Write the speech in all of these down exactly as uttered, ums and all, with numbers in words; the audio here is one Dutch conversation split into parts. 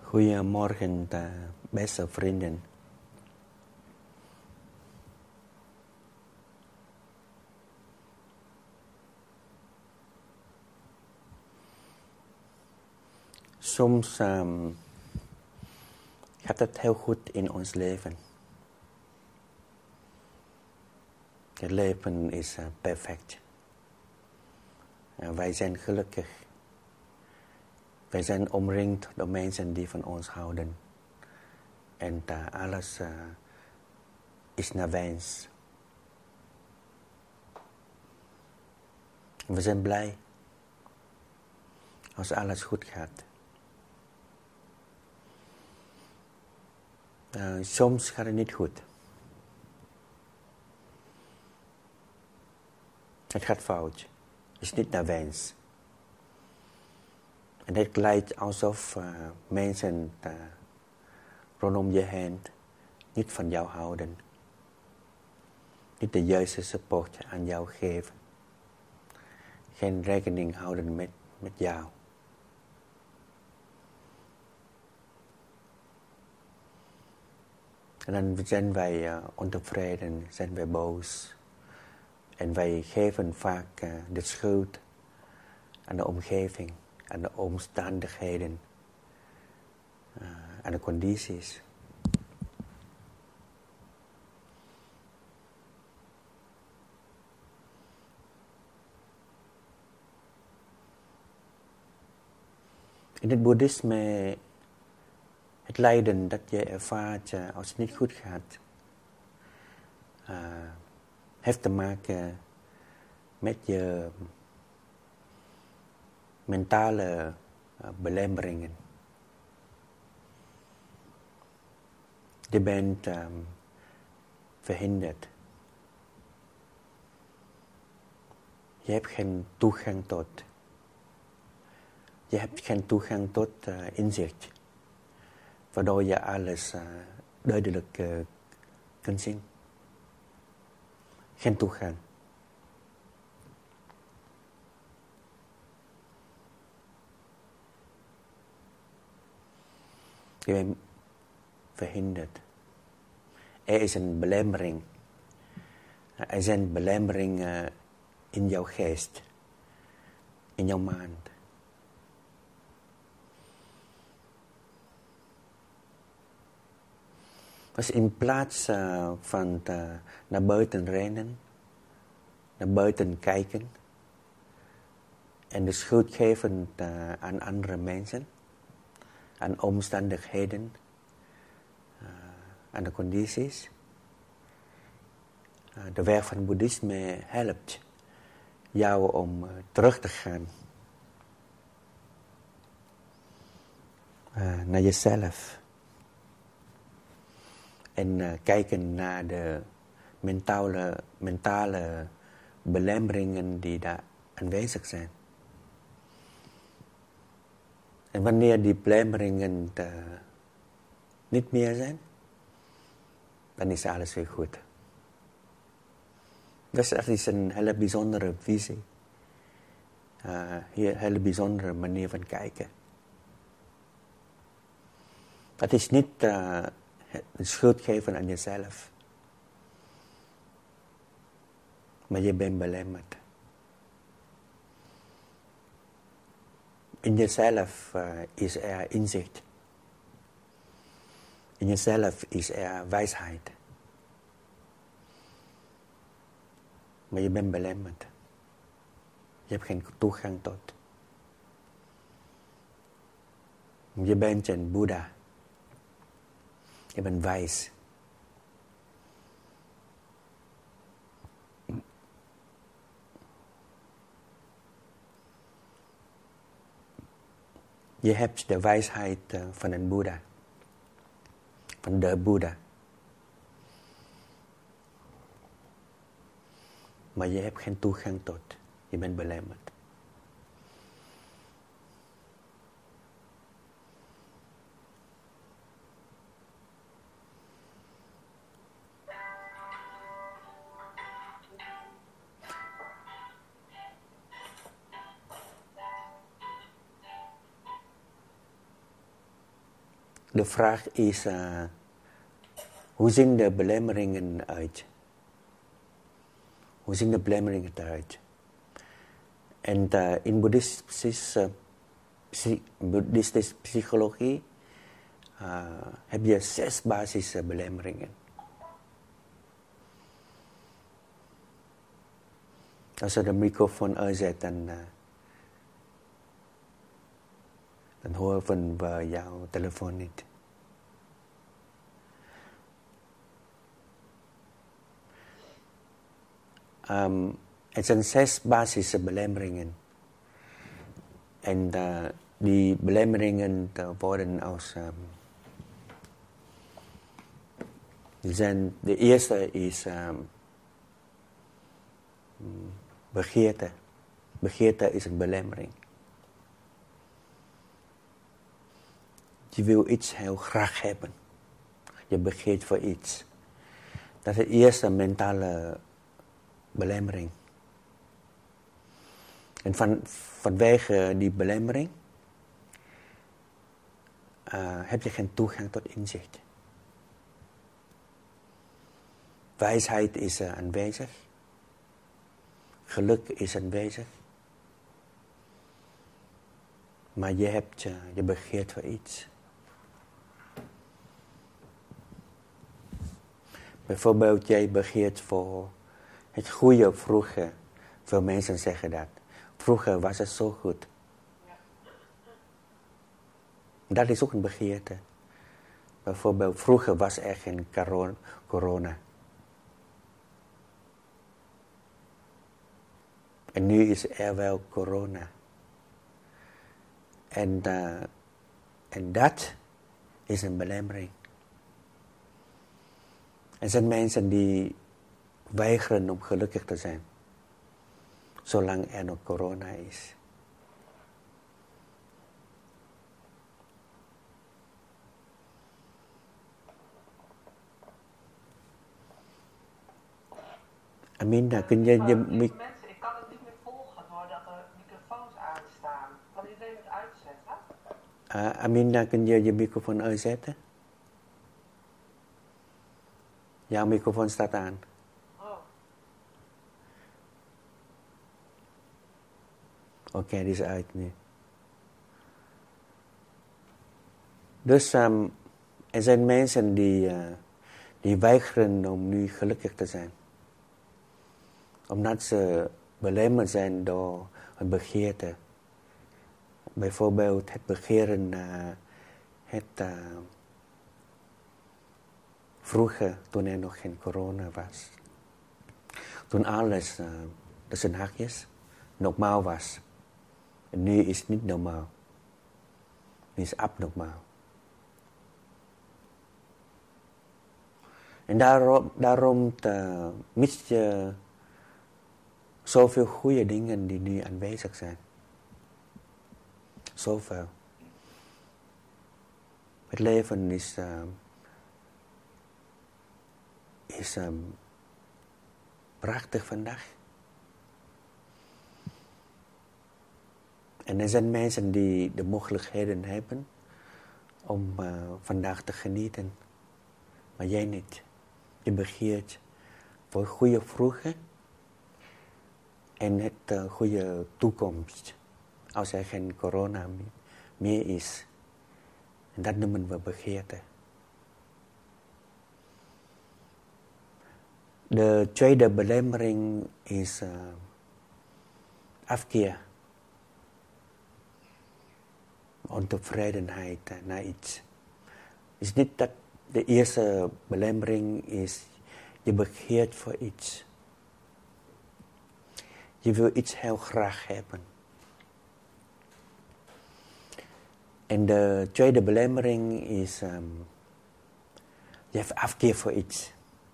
Goedemorgen, uh, beste vrienden. Soms um, gaat het heel goed in ons leven. Het leven is uh, perfect. Uh, wij zijn gelukkig. Wij zijn omringd door mensen die van ons houden. En uh, alles uh, is naar wens. We zijn blij als alles goed gaat. Uh, soms gaat het niet goed. Het gaat fout. Het is niet naar wens. En het lijkt alsof uh, mensen uh, rondom je heen niet van jou houden. Niet de juiste support aan jou geven. Geen rekening houden met, met jou. En dan zijn wij uh, ontevreden, zijn wij boos. En wij geven vaak uh, de schuld aan de omgeving, aan de omstandigheden, uh, aan de condities. In het boeddhisme, het lijden dat je ervaart uh, als het niet goed gaat, uh, heeft te maken met je mentale uh, belemmeringen. Je bent um, verhinderd. Je hebt geen toegang tot. Je hebt geen toegang tot uh, inzicht. Waardoor je alles uh, duidelijk uh, kunt zien. Geen toegang. Je bent verhinderd. Er is een belemmering. Er zijn belemmeringen in jouw geest. In jouw mind. Dus in plaats uh, van uh, naar buiten rennen, naar buiten kijken en de schuld geven uh, aan andere mensen, aan omstandigheden, uh, aan de condities. Uh, de weg van het boeddhisme helpt jou om uh, terug te gaan uh, naar jezelf. En uh, kijken naar de mentale, mentale belemmeringen die daar aanwezig zijn. En wanneer die belemmeringen uh, niet meer zijn, dan is alles weer goed. Dus dat is een hele bijzondere visie. Uh, een hele bijzondere manier van kijken. Het is niet uh, de schuld geven aan jezelf. Maar je bent belemmerd. In jezelf uh, is er inzicht. In jezelf is er wijsheid. Maar je bent belemmerd. Je hebt geen toegang tot. Je bent een Boeddha. Je bent wijs. Je hebt de wijsheid uh, van een Boeddha. Van de Boeddha. Maar je hebt geen toegang tot. Je bent belemmerd. de vraag is, uh, hoe zien de belemmeringen uit? Hoe zien de belemmeringen eruit? En uh, in boeddhistische, psy, boeddhistische psychologie uh, heb je zes basische belemmeringen. Als je de microfoon uitzet, dan, uh, dan horen we jouw telefoon niet. Um, het zijn zes basische belemmeringen. En uh, die belemmeringen uh, worden als... Um, die zijn, de eerste is um, begeerte. Begeerte is een belemmering. Je wil iets heel graag hebben. Je begeert voor iets. Dat is de eerste mentale belemmering. En van, vanwege die belemmering uh, heb je geen toegang tot inzicht. Wijsheid is uh, aanwezig. Geluk is aanwezig. Maar je, hebt, uh, je begeert voor iets. Bijvoorbeeld, jij begeert voor het goede vroeger. Veel mensen zeggen dat. Vroeger was het zo goed. Dat is ook een begeerte. Bijvoorbeeld, vroeger was er geen corona. En nu is er wel corona. En, uh, en dat is een belemmering. Er zijn mensen die weigeren om gelukkig te zijn. Zolang er nog corona is. Amina, kun je je... Mensen, ik kan het niet meer volgen doordat er microfoons aanstaan. Kan iedereen het uitzetten? Uh, Amina, kun je je microfoon uitzetten? Jouw microfoon staat aan. Oh. Oké, okay, die is uit nu. Dus um, er zijn mensen die, uh, die weigeren om nu gelukkig te zijn. Omdat ze belemmerd zijn door een begeerte. Bijvoorbeeld het begeren uh, het... Uh, Vroeger, toen er nog geen corona was. Toen alles, uh, tussen haakjes, normaal was. En nu is het niet normaal. Nu is het abnormaal. En daarom, daarom uh, mis je zoveel goede dingen die nu aanwezig zijn. Zoveel. Het leven is... Uh, is um, prachtig vandaag. En er zijn mensen die de mogelijkheden hebben om uh, vandaag te genieten. Maar jij niet. Je begeert voor goede vroeger en het uh, goede toekomst. Als er geen corona meer is. En dat noemen we begeerte. De tweede belemmering is uh, afkeer. Ontevredenheid naar iets. Het is niet dat de eerste belemmering is, je begeert voor iets. Je wil iets heel graag hebben. En de tweede belemmering is, um, je hebt afkeer voor iets.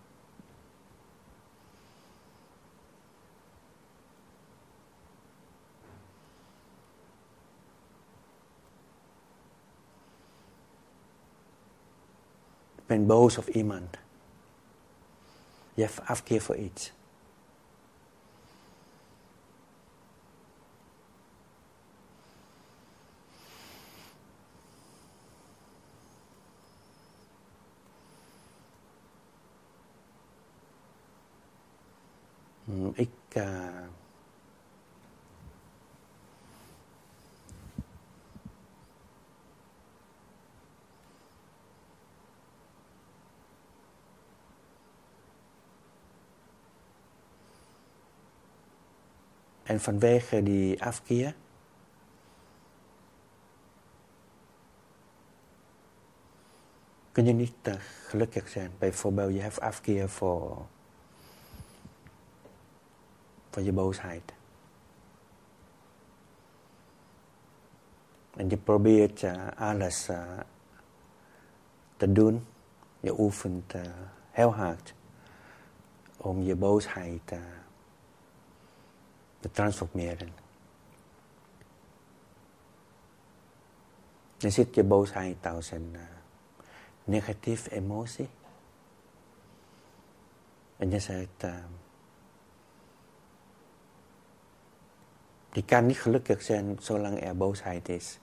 Je bent boos op iemand. Je hebt afkeer voor iets. Mm, ik... Uh, En vanwege die afkeer kun je niet uh, gelukkig zijn. Bijvoorbeeld, je hebt afkeer voor, voor je boosheid. En je probeert uh, alles uh, te doen. Je oefent uh, heel hard om je boosheid uh, te transformeren. Je ziet je boosheid als een uh, negatieve emotie. En je zegt, uh, je kan niet gelukkig zijn zolang er boosheid is.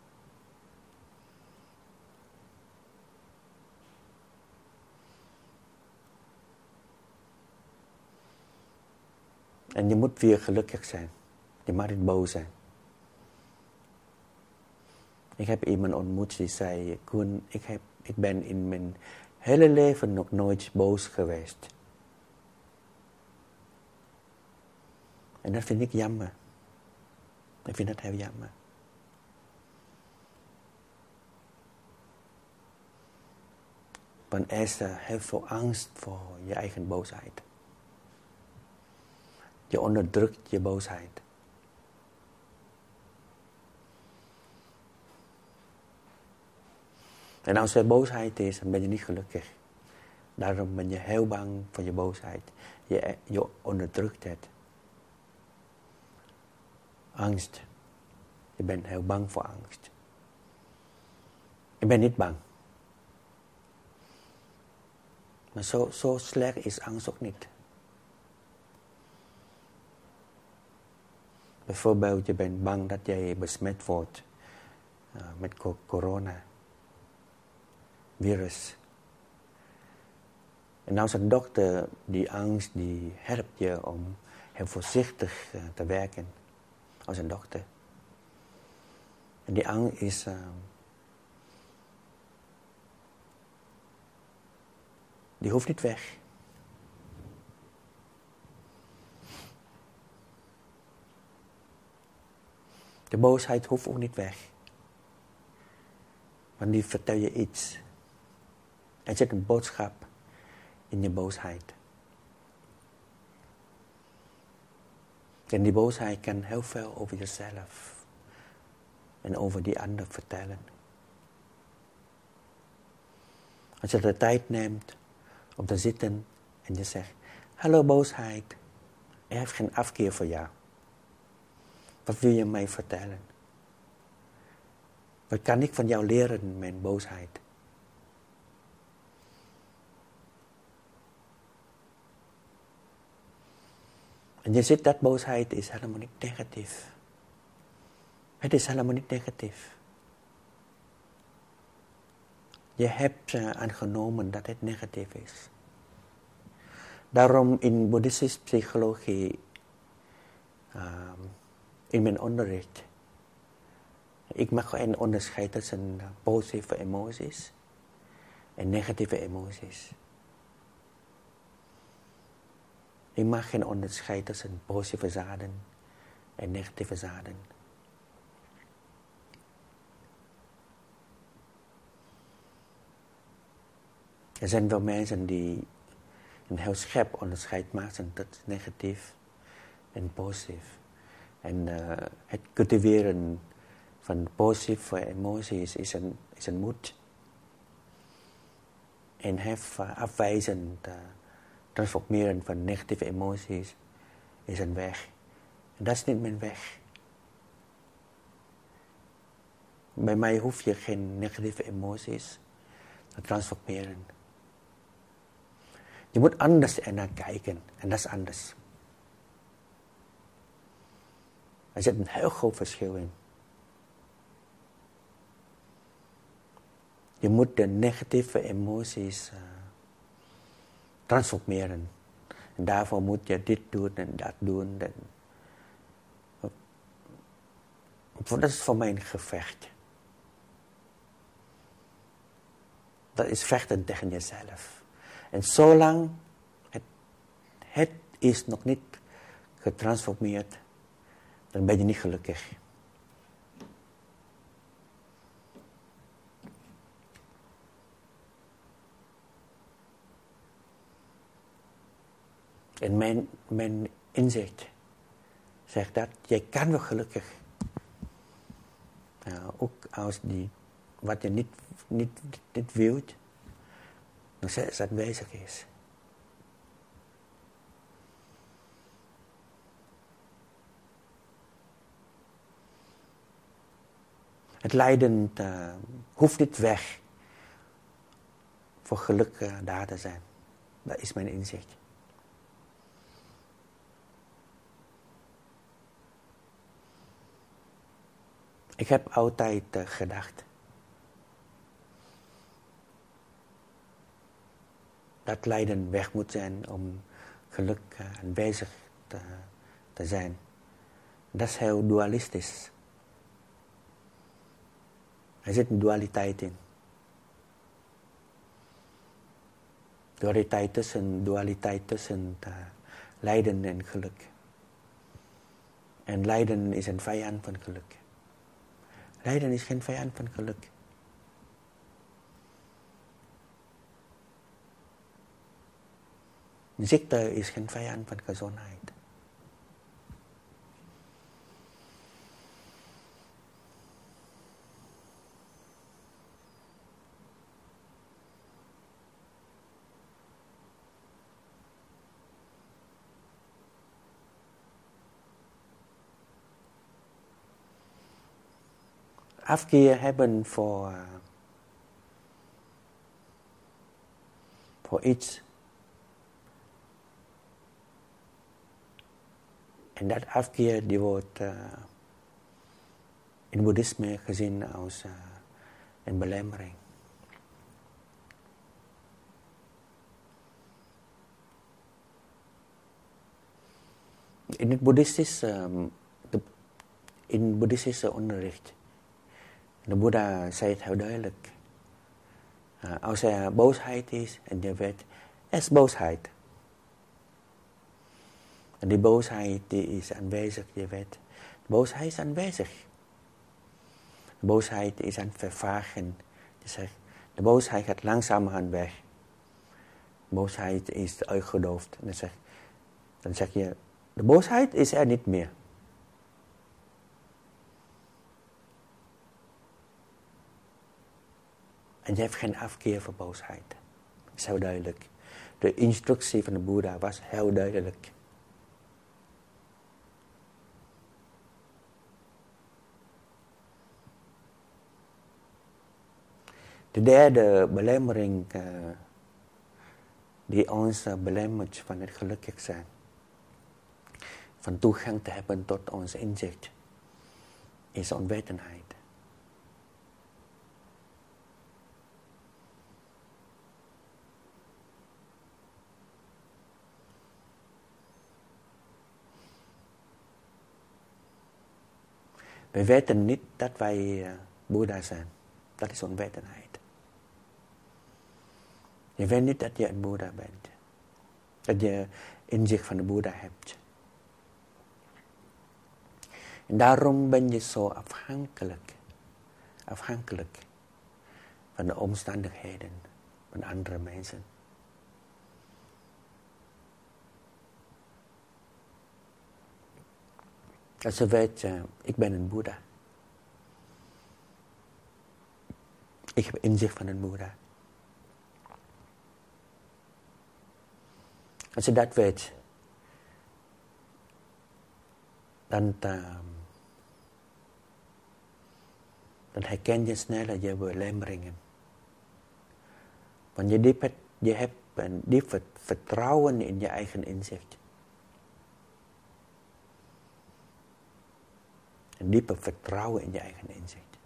En je moet weer gelukkig zijn. Je mag niet boos zijn. Ik heb iemand ontmoet die zei, Koen, ik, heb, ik ben in mijn hele leven nog nooit boos geweest. En dat vind ik jammer. Ik vind dat heel jammer. Want er is heel veel angst voor je eigen boosheid. Je onderdrukt je boosheid. En als er boosheid is, dan ben je niet gelukkig. Daarom ben je heel bang voor je boosheid. Je, je onderdrukt het. Angst. Je bent heel bang voor angst. Ik ben niet bang. Maar zo, zo slecht is angst ook niet. Bijvoorbeeld, je bent bang dat jij besmet wordt uh, met corona. Virus. En als een dokter, die angst, die helpt je om heel voorzichtig uh, te werken. Als een dokter. En die angst is... Uh, die hoeft niet weg. De boosheid hoeft ook niet weg. Want die vertel je iets. Er zit een boodschap in je boosheid. En die boosheid kan heel veel over jezelf en over die ander vertellen. Als je de tijd neemt om te zitten en je zegt, hallo boosheid, ik heb geen afkeer voor jou. Wat wil je mij vertellen? Wat kan ik van jou leren, mijn boosheid? En je ziet dat boosheid is helemaal niet negatief. Het is helemaal niet negatief. Je hebt uh, aangenomen dat het negatief is. Daarom in boeddhistische psychologie, um, in mijn onderricht, ik mag een onderscheid tussen positieve emoties en negatieve emoties. Ik mag geen onderscheid tussen positieve zaden en negatieve zaden. Er zijn wel mensen die een heel scherp onderscheid maken tussen negatief en positief. En uh, het cultiveren van positieve emoties is een, is een moed. En het uh, afwijzen, uh, transformeren van negatieve emoties is een weg. En dat is niet mijn weg. Bij mij hoef je geen negatieve emoties te transformeren. Je moet anders ernaar kijken. En dat is anders. Er zit een heel groot verschil in. Je moet de negatieve emoties uh, transformeren. En daarvoor moet je dit doen en dat doen. En dat is voor mij een gevecht. Dat is vechten tegen jezelf. En zolang het, het is nog niet getransformeerd, dan ben je niet gelukkig. En mijn, mijn inzicht zegt dat jij kan wel gelukkig. Nou, ook als die, wat je niet, niet, niet wilt, nog steeds aanwezig is. Het lijden uh, hoeft niet weg voor geluk uh, daar te zijn. Dat is mijn inzicht. Ik heb altijd uh, gedacht dat lijden weg moet zijn om geluk uh, aanwezig te, te zijn. Dat is heel dualistisch. Er zit een dualiteit in. Dualiteit tussen, dualiteit tussen uh, lijden en geluk. En lijden is een vijand van geluk. Lijden is geen vijand van geluk. Ziekte is geen vijand van gezondheid. Afkeer hebben voor, uh, voor iets. En dat afkeer die wordt uh, in boeddhisme gezien als uh, een belemmering. In het boeddhistische, um, de, in boeddhistische onderricht, de Boeddha zei het heel duidelijk. Uh, als er boosheid is en je weet, er is boosheid. En die boosheid die is aanwezig, je weet. De boosheid is aanwezig. De boosheid is aan het vervagen. Je zegt, de boosheid gaat langzamerhand weg. De boosheid is uitgedoofd. En dan zeg, dan zeg je, de boosheid is er niet meer. En je hebt geen afkeer voor boosheid. Dat is heel duidelijk. De instructie van de Boeddha was heel duidelijk. De derde belemmering uh, die ons uh, belemmert van het gelukkig zijn. Van toegang te hebben tot ons inzicht. Is onwetendheid. We weten niet dat wij uh, Boeddha zijn. Dat is onwetendheid. Je weet niet dat je een Boeddha bent. Dat je inzicht van de Boeddha hebt. En daarom ben je zo afhankelijk. Afhankelijk van de omstandigheden van andere mensen. Als je weet, uh, ik ben een Boeddha. Ik heb inzicht van een Boeddha. Als je dat weet, dan, uh, dan herken je sneller je belemmeringen. Want je, diep, je hebt een diep vertrouwen in je eigen inzicht. Een diepe vertrouwen in je eigen inzicht.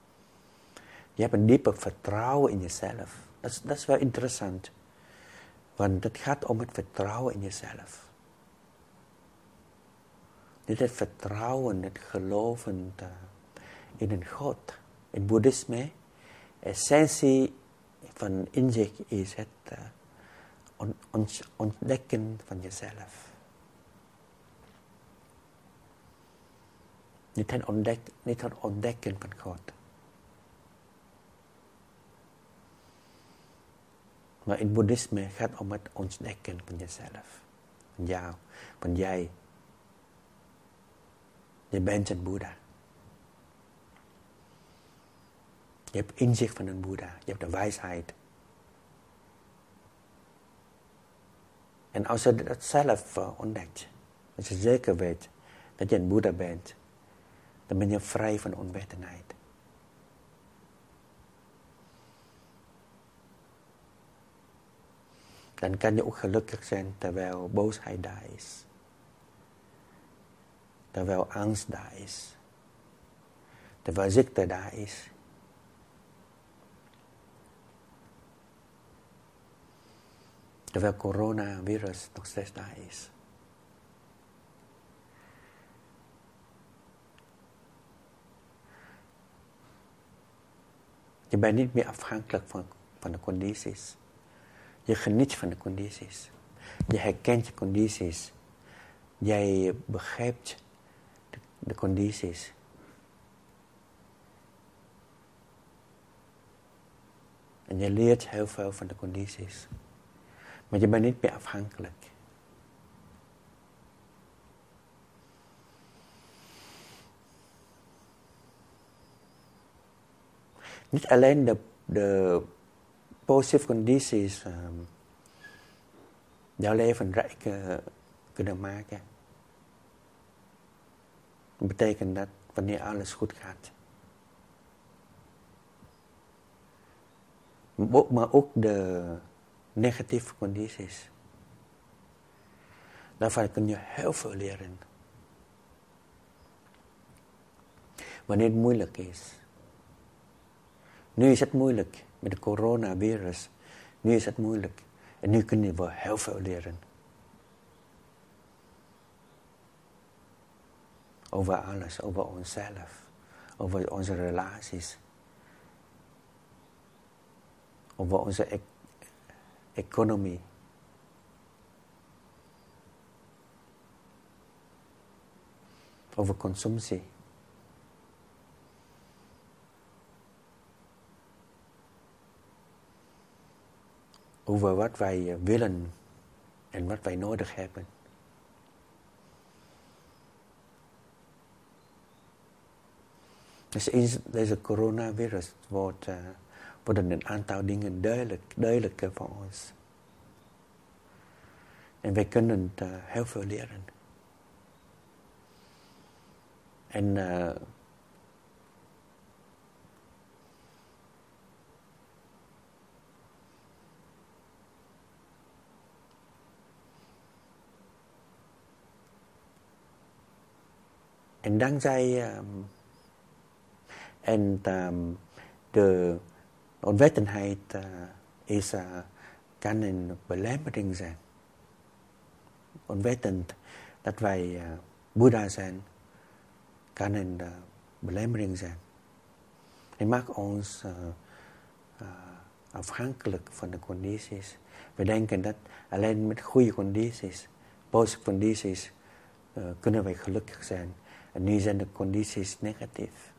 Je hebt een diepe vertrouwen in jezelf. Dat is, dat is wel interessant. Want het gaat om het vertrouwen in jezelf. Niet het vertrouwen, het geloven uh, in een God. In boeddhisme, essentie van inzicht is het uh, on, on, ontdekken van jezelf. Niet het, ontdek, niet het ontdekken van God. Maar in boeddhisme gaat het om het ontdekken van jezelf. Van jou, van jij. Je bent een Boeddha. Je hebt inzicht van een Boeddha. Je hebt de wijsheid. En als je dat zelf uh, ontdekt, als je zeker weet dat je een Boeddha bent, dan ben je vrij van onwetendheid. Dan kan je ook gelukkig zijn terwijl boosheid daar is. Terwijl angst daar is. Terwijl ziekte daar is. Terwijl coronavirus nog steeds daar is. Je bent niet meer afhankelijk van, van de condities. Je geniet van de condities. Je herkent je condities. Jij begrijpt de, de condities. En je leert heel veel van de condities. Maar je bent niet meer afhankelijk. Niet alleen de, de positieve condities um, jouw leven rijk uh, kunnen maken. Dat betekent dat wanneer alles goed gaat. Maar ook de negatieve condities. Daarvan kun je heel veel leren. Wanneer het moeilijk is. Nu is het moeilijk met de coronavirus. Nu is het moeilijk. En nu kun je wel heel veel leren. Over alles, over onszelf. Over onze relaties. Over onze e- economie. Over consumptie. Over wat wij willen en wat wij nodig hebben. Dus in deze coronavirus wordt, uh, worden een aantal dingen duidelijk, duidelijker voor ons. En wij kunnen uh, heel veel leren. En uh, En dankzij um, en um, de onwetendheid uh, is, uh, kan een belemmering zijn. Onwetend dat wij uh, Boeddha zijn, kan een uh, belemmering zijn. Het maakt ons uh, uh, afhankelijk van de condities. We denken dat alleen met goede condities, positieve condities, uh, kunnen wij gelukkig zijn. En nu zijn de condities negatief.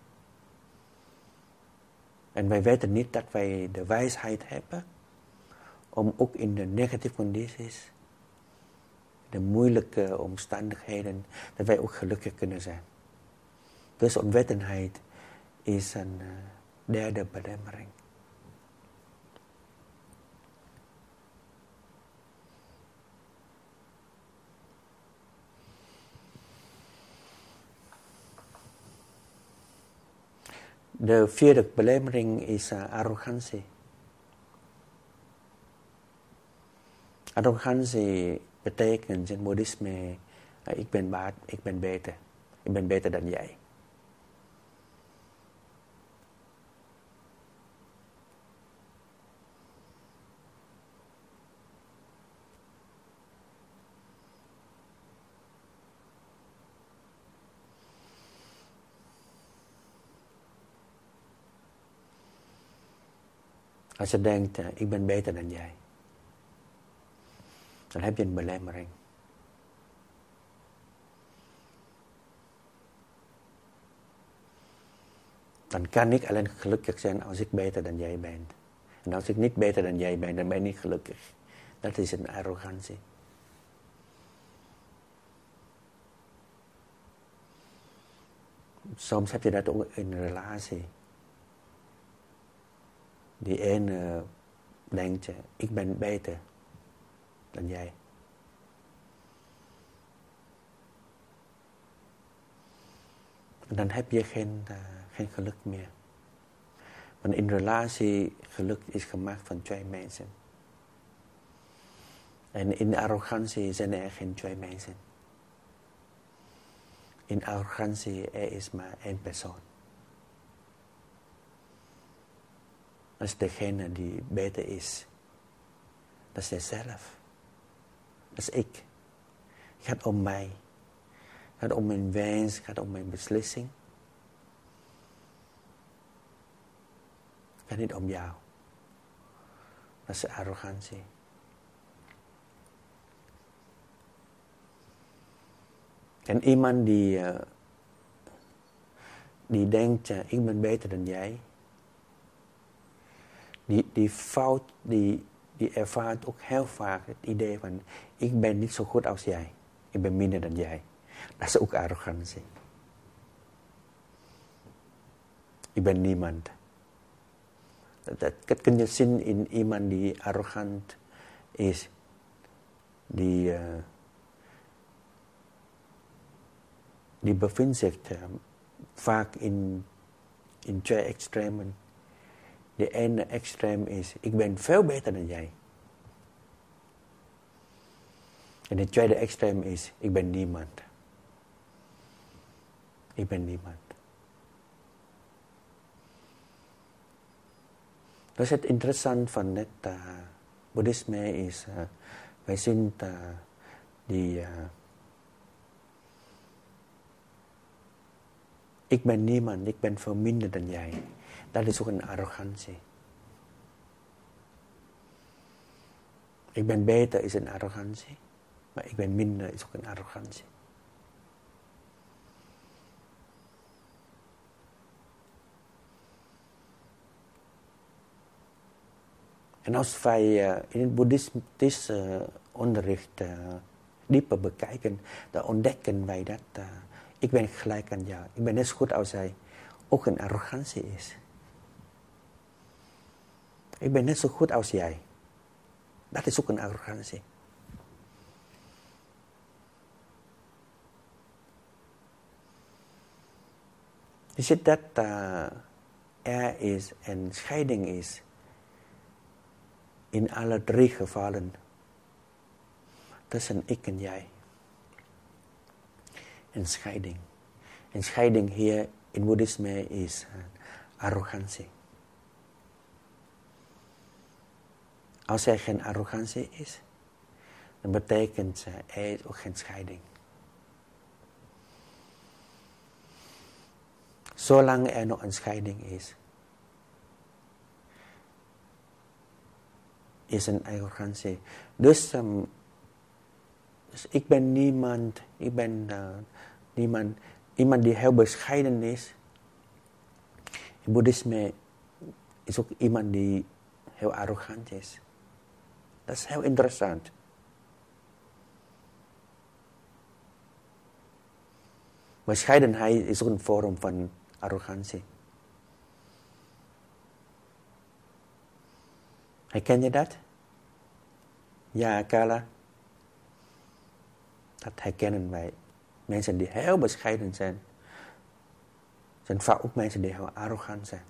En wij weten niet dat wij de wijsheid hebben om ook in de negatieve condities, de moeilijke omstandigheden, dat wij ook gelukkig kunnen zijn. Dus onwetendheid is een uh, derde belemmering. De vierde belemmering is uh, arrogantie. Arrogantie betekent in boeddhisme, uh, ik ben baat, ik ben beter. Ik ben beter dan jij. Als je denkt, uh, ik ben beter dan jij, dan heb je een belemmering. Dan kan ik alleen gelukkig zijn als ik beter dan jij ben. En als ik niet beter dan jij ben, dan ben ik niet gelukkig. Dat is een arrogantie. Soms heb je dat ook in een relatie. Die ene denkt, ik ben beter dan jij. En dan heb je geen, uh, geen geluk meer. Want in relatie, geluk is gemaakt van twee mensen. En in arrogantie zijn er geen twee mensen. In arrogantie er is maar één persoon. Dat is degene die beter is. Dat is jezelf. Dat is ik. Het gaat om mij. Het gaat om mijn wens. Het gaat om mijn beslissing. Het gaat niet om jou. Dat is arrogantie. En iemand die, uh, die denkt, uh, ik ben beter dan jij. Die, die fout, die, die ervaart ook heel vaak het idee van, ik ben niet zo goed als jij. Ik ben minder dan jij. Dat is ook arrogantie. Ik ben niemand. Dat, dat, dat kun je zien in iemand die arrogant is. Die, uh, die bevindt zich uh, vaak in, in twee extremen. De ene extreem is, ik ben veel beter dan jij. En de tweede extreem is, ik ben niemand. Ik ben niemand. Dus het interessante van het uh, boeddhisme is, uh, wij zien uh, die, uh, ik ben niemand, ik ben veel minder dan jij. Dat is ook een arrogantie. Ik ben beter is een arrogantie, maar ik ben minder is ook een arrogantie. En als wij uh, in het boeddhistisch uh, onderricht uh, dieper bekijken, dan ontdekken wij dat uh, ik ben gelijk aan jou, ik ben net zo goed als jij, ook een arrogantie is. Ik ben net zo goed als jij. Dat is ook een arrogantie. Je ziet dat uh, er is en scheiding is in alle drie gevallen tussen ik en jij. En scheiding. En scheiding hier in boeddhisme is uh, arrogantie. Als er geen arrogantie is, dan betekent uh, er is ook geen scheiding. Zolang er nog een scheiding is, is een arrogantie. Dus, um, dus ik ben niemand, ik ben uh, niemand, iemand die heel bescheiden is. In boeddhisme is ook iemand die heel arrogant is. Dat is heel interessant. Bescheidenheid is ook een vorm van arrogantie. Herken je dat? Ja, Carla. Dat herkennen wij. Mensen die heel bescheiden zijn, zijn vaak ook mensen die heel arrogant zijn.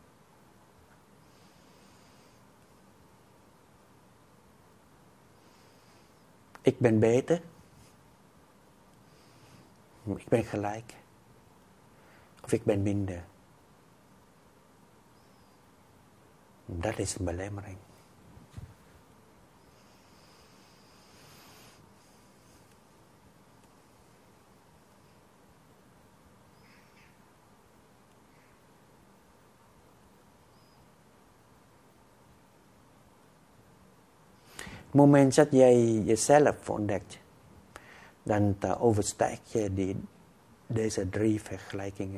Ik ben beter. Ik ben gelijk. Of ik ben minder. Dat is een belemmering. moment dat jij jezelf ontdekt, dan uh, overstijg je die, deze drie vergelijkingen.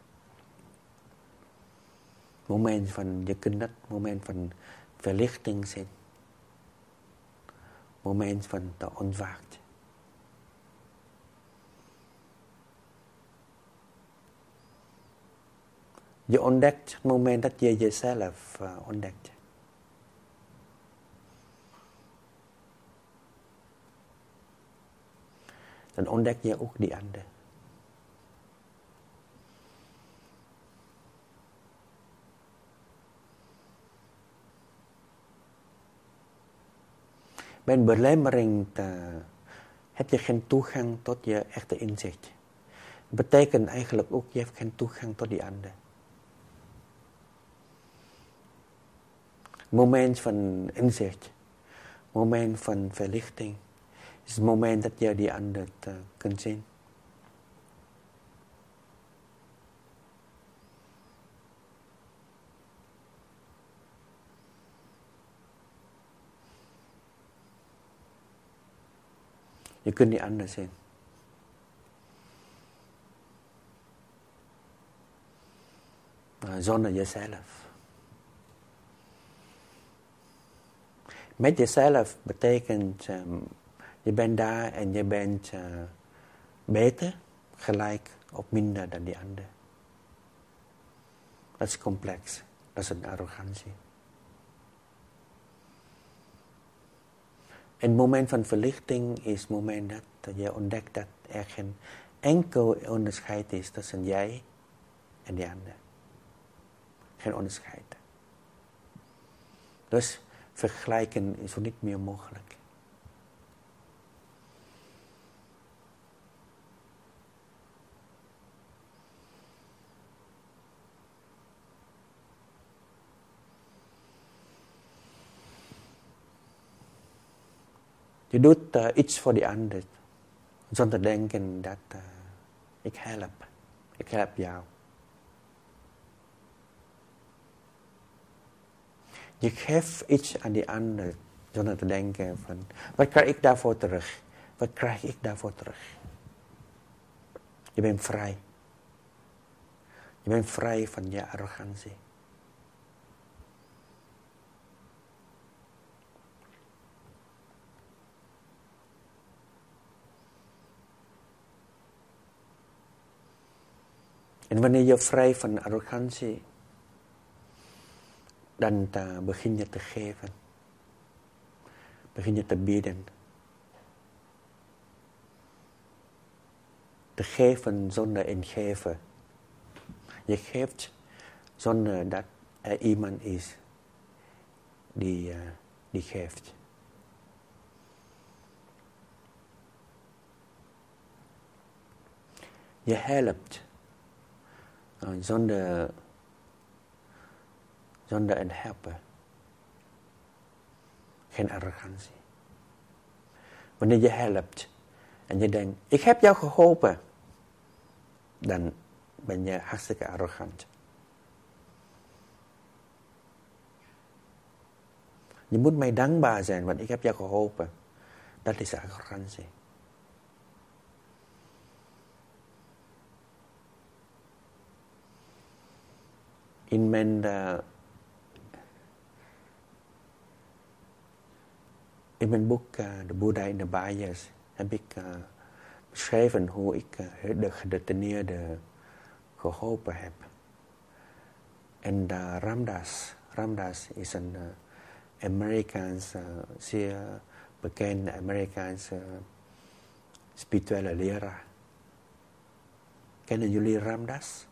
Moment van je kunt dat moment van verlichting zijn. Moment van de ontwaakt. Je ontdekt het moment dat je jezelf uh, ontdekt. Dan ontdek je ook die ander. Bij een belemmering uh, heb je geen toegang tot je echte inzicht. Dat betekent eigenlijk ook, je hebt geen toegang tot die ander. Moment van inzicht, moment van verlichting, is het moment dat je die ander uh, kunt zien. Je kunt die ander zien. Uh, zonder jezelf. Met jezelf betekent, um, je bent daar en je bent uh, beter, gelijk of minder dan die ander. Dat is complex, dat is een arrogantie. En het moment van verlichting is het moment dat je ontdekt dat er geen enkel onderscheid is tussen jij en die ander. Geen onderscheid. Dus vergelijken is ook niet meer mogelijk. Je doet uh, iets voor die ander, zonder denken dat uh, ik help, ik help jou. Je geeft iets aan die ander, zonder te denken van, wat krijg ik daarvoor terug? Wat krijg ik daarvoor terug? Je bent vrij. Je bent vrij van je arrogantie. En wanneer je vrij van arrogantie, dan uh, begin je te geven. Begin je te bieden. Te geven zonder ingeven. Je geeft zonder dat er iemand is die, uh, die geeft. Je helpt uh, zonder, zonder een helper. Geen arrogantie. Wanneer je helpt en je denkt, ik heb jou geholpen, dan ben je hartstikke arrogant. Je moet mij dankbaar zijn, want ik heb jou geholpen. Dat is arrogantie. In mijn, uh, in mijn boek, uh, De Boeddha in de Bias, heb ik uh, beschreven hoe ik uh, de gedetineerde geholpen heb. En uh, Ramdas, Ramdas is een uh, Amerikaans, uh, zeer bekende Amerikaanse uh, spirituele leraar. Kennen jullie Ramdas?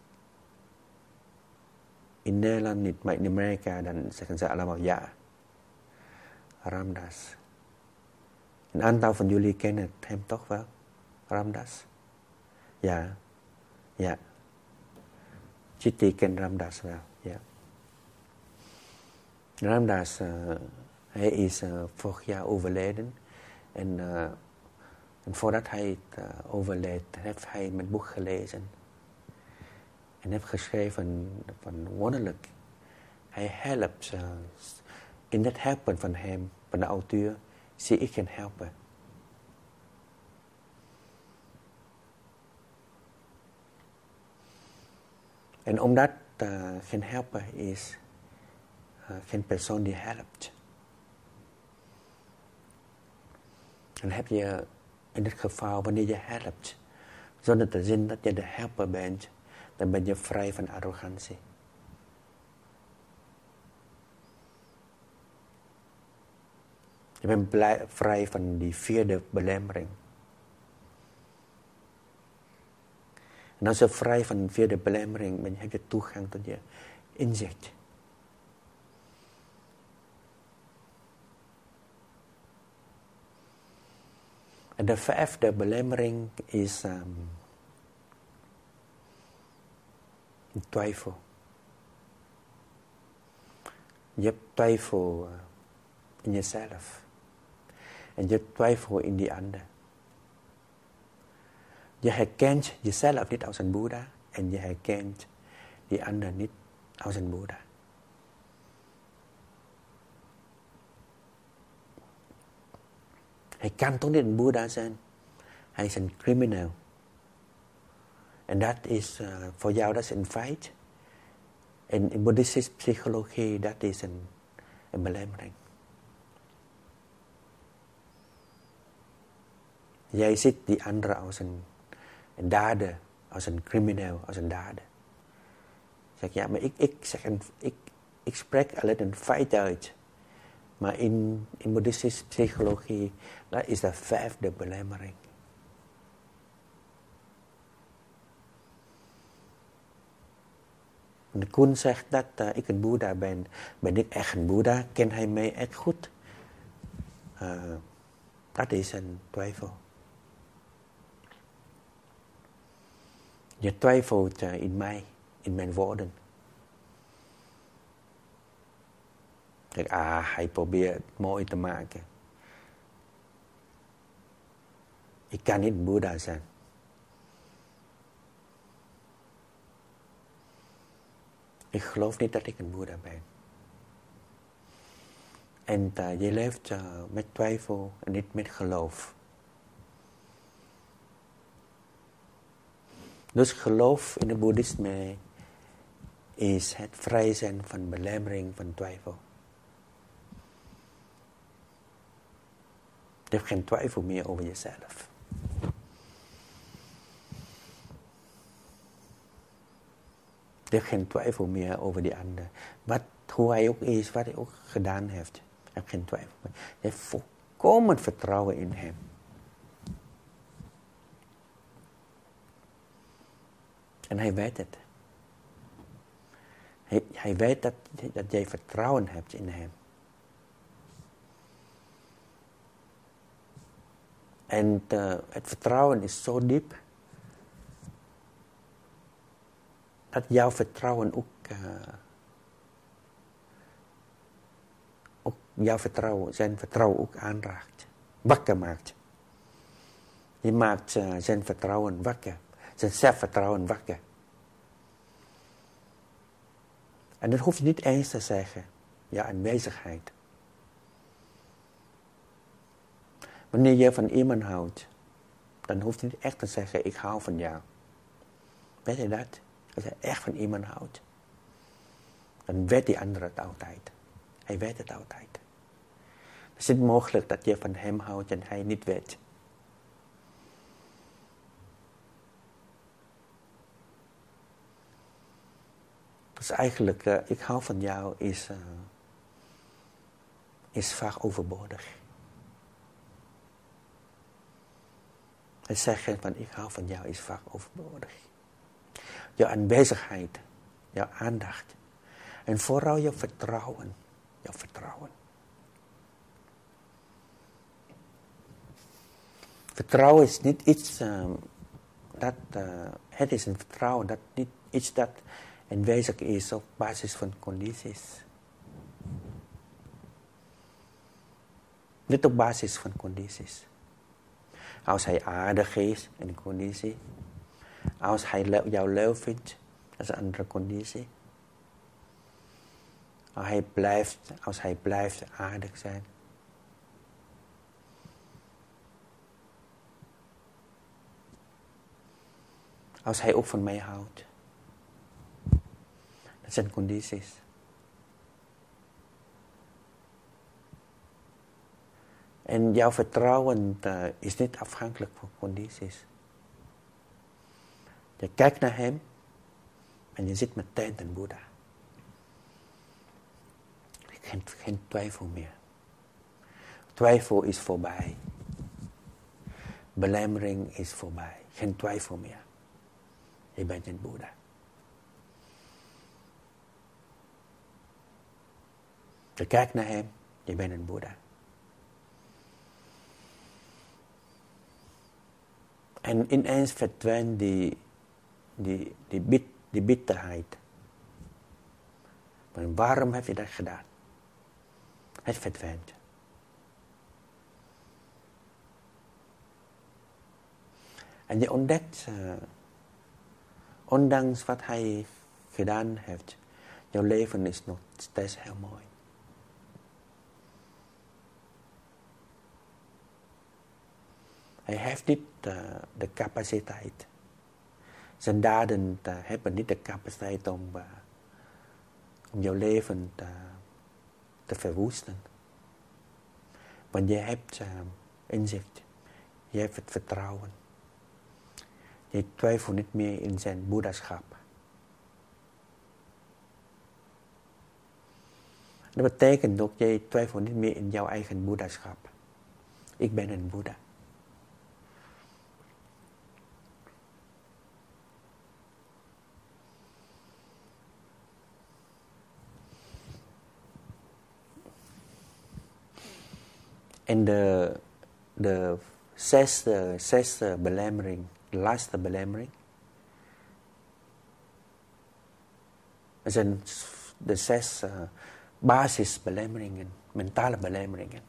In Nederland niet, maar in Amerika dan zeggen ze allemaal ja. Ramdas. Een aantal van jullie kennen hem toch wel? Ramdas? Ja. Ja. Chitty kent Ramdas wel, ja. Ramdas, uh, hij is uh, vorig jaar overleden. En, uh, en voordat hij uh, overleed, heeft hij mijn boek gelezen. En heeft geschreven van wonderlijk. Hij helpt, uh, in het helpen van hem, van de auteur, see it can help her. And on that uh, can help her is uh, can persoon die helpt. En heb je in dit geval, wanneer je helpt, zonder te zien dat je de helper bent, dan ben je vrij van arrogantie. Je bent blij, vrij van die vierde belemmering. En als je vrij van die vierde belemmering bent, heb je toegang tot je inzicht. En de vijfde belemmering is um, twijfel. Je hebt twijfel uh, in jezelf. En je hebt twijfel in die ander. Je herkent jezelf niet als een Boeddha. En je herkent die ander niet als een Boeddha. Hij kan toch niet een Boeddha zijn? Hij is een criminal. En dat is, uh, voor jou, dat is een feit. En in boeddhistische psychologie, dat is een, een belemmering. Jij ziet die andere als een, een dader, als een crimineel, als een dader. Zeg, ja, maar ik, ik, zeg een, ik, ik spreek alleen een feit uit. Maar in, in boeddhistische psychologie, dat is de vijfde belemmering. En de Koen zegt dat uh, ik een Boeddha ben. Ben ik echt een Boeddha? Ken hij mij echt goed? Uh, dat is een twijfel. Je twijfelt uh, in mij, in mijn woorden. Kijk, ah, hij probeert het mooi te maken. Ik kan niet Boeddha zijn. Ik geloof niet dat ik een Boeddha ben. En uh, je leeft uh, met twijfel en niet met geloof. Dus geloof in het boeddhisme is het vrij zijn van belemmering, van twijfel. Je hebt geen twijfel meer over jezelf. Je hebt geen twijfel meer over die ander. Wat, hoe hij ook is, wat hij ook gedaan heeft. Je hebt geen twijfel meer. Je hebt volkomen vertrouwen in hem. En hij weet het. Hij, hij weet dat, dat jij vertrouwen hebt in hem. En uh, het vertrouwen is zo diep, dat jouw vertrouwen ook, uh, ook jouw vertrouwen, zijn vertrouwen ook aanraakt, wakker maakt. Je maakt uh, zijn vertrouwen wakker, zijn zelfvertrouwen wakker. En dat hoef je niet eens te zeggen, jouw aanwezigheid. Wanneer je van iemand houdt, dan hoef je niet echt te zeggen, ik hou van jou. Weet je dat? Als je echt van iemand houdt, dan weet die ander het altijd. Hij weet het altijd. Het is niet mogelijk dat je van hem houdt en hij niet weet. Dus eigenlijk, uh, ik hou van jou is, uh, is vaak overbodig. Het zeggen van ik hou van jou is vaak overbodig. Jouw aanwezigheid, jouw aandacht. En vooral jouw vertrouwen. Jouw vertrouwen. Vertrouwen is niet iets um, dat, uh, het is een vertrouwen dat niet iets dat aanwezig is op basis van condities. Niet op basis van condities. Als hij aardig is, een conditie. Als hij jou leuk vindt, dat is een andere conditie. Als hij blijft, als hij blijft aardig zijn. Als hij ook van mij houdt. Dat zijn condities. En jouw vertrouwen uh, is niet afhankelijk van condities. Je kijkt naar hem en je zit meteen in Boeddha. Geen, geen twijfel meer. Twijfel is voorbij. Belemmering is voorbij. Geen twijfel meer. Je bent in Boeddha. Je kijkt naar hem, je bent in Boeddha. En ineens verdwijnt die, die, die, bit, die bitterheid. Maar waarom heb je dat gedaan? Het verdwijnt. En je ontdekt, uh, ondanks wat hij gedaan heeft, jouw leven is nog steeds heel mooi. Hij heeft niet uh, de capaciteit. Zijn daden uh, hebben niet de capaciteit om, uh, om jouw leven te, te verwoesten. Want je hebt uh, inzicht. Je hebt het vertrouwen. Je twijfelt niet meer in zijn boeddhaschap. Dat betekent ook, je twijfelt niet meer in jouw eigen boeddhaschap. Ik ben een boeddha. En de, de zesde, zesde belemmering, de laatste belemmering, er zijn de zes uh, basisbelemmeringen, mentale belemmeringen.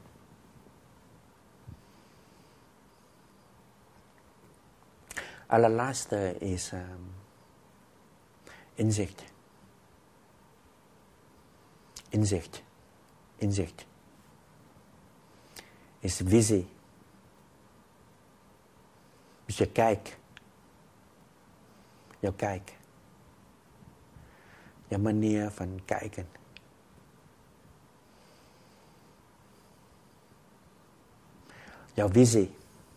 Allerlaatste is um, inzicht. Inzicht. Inzicht. Is visie. Dus je kijk. Jouw kijk. Jouw manier van kijken. Jouw visie.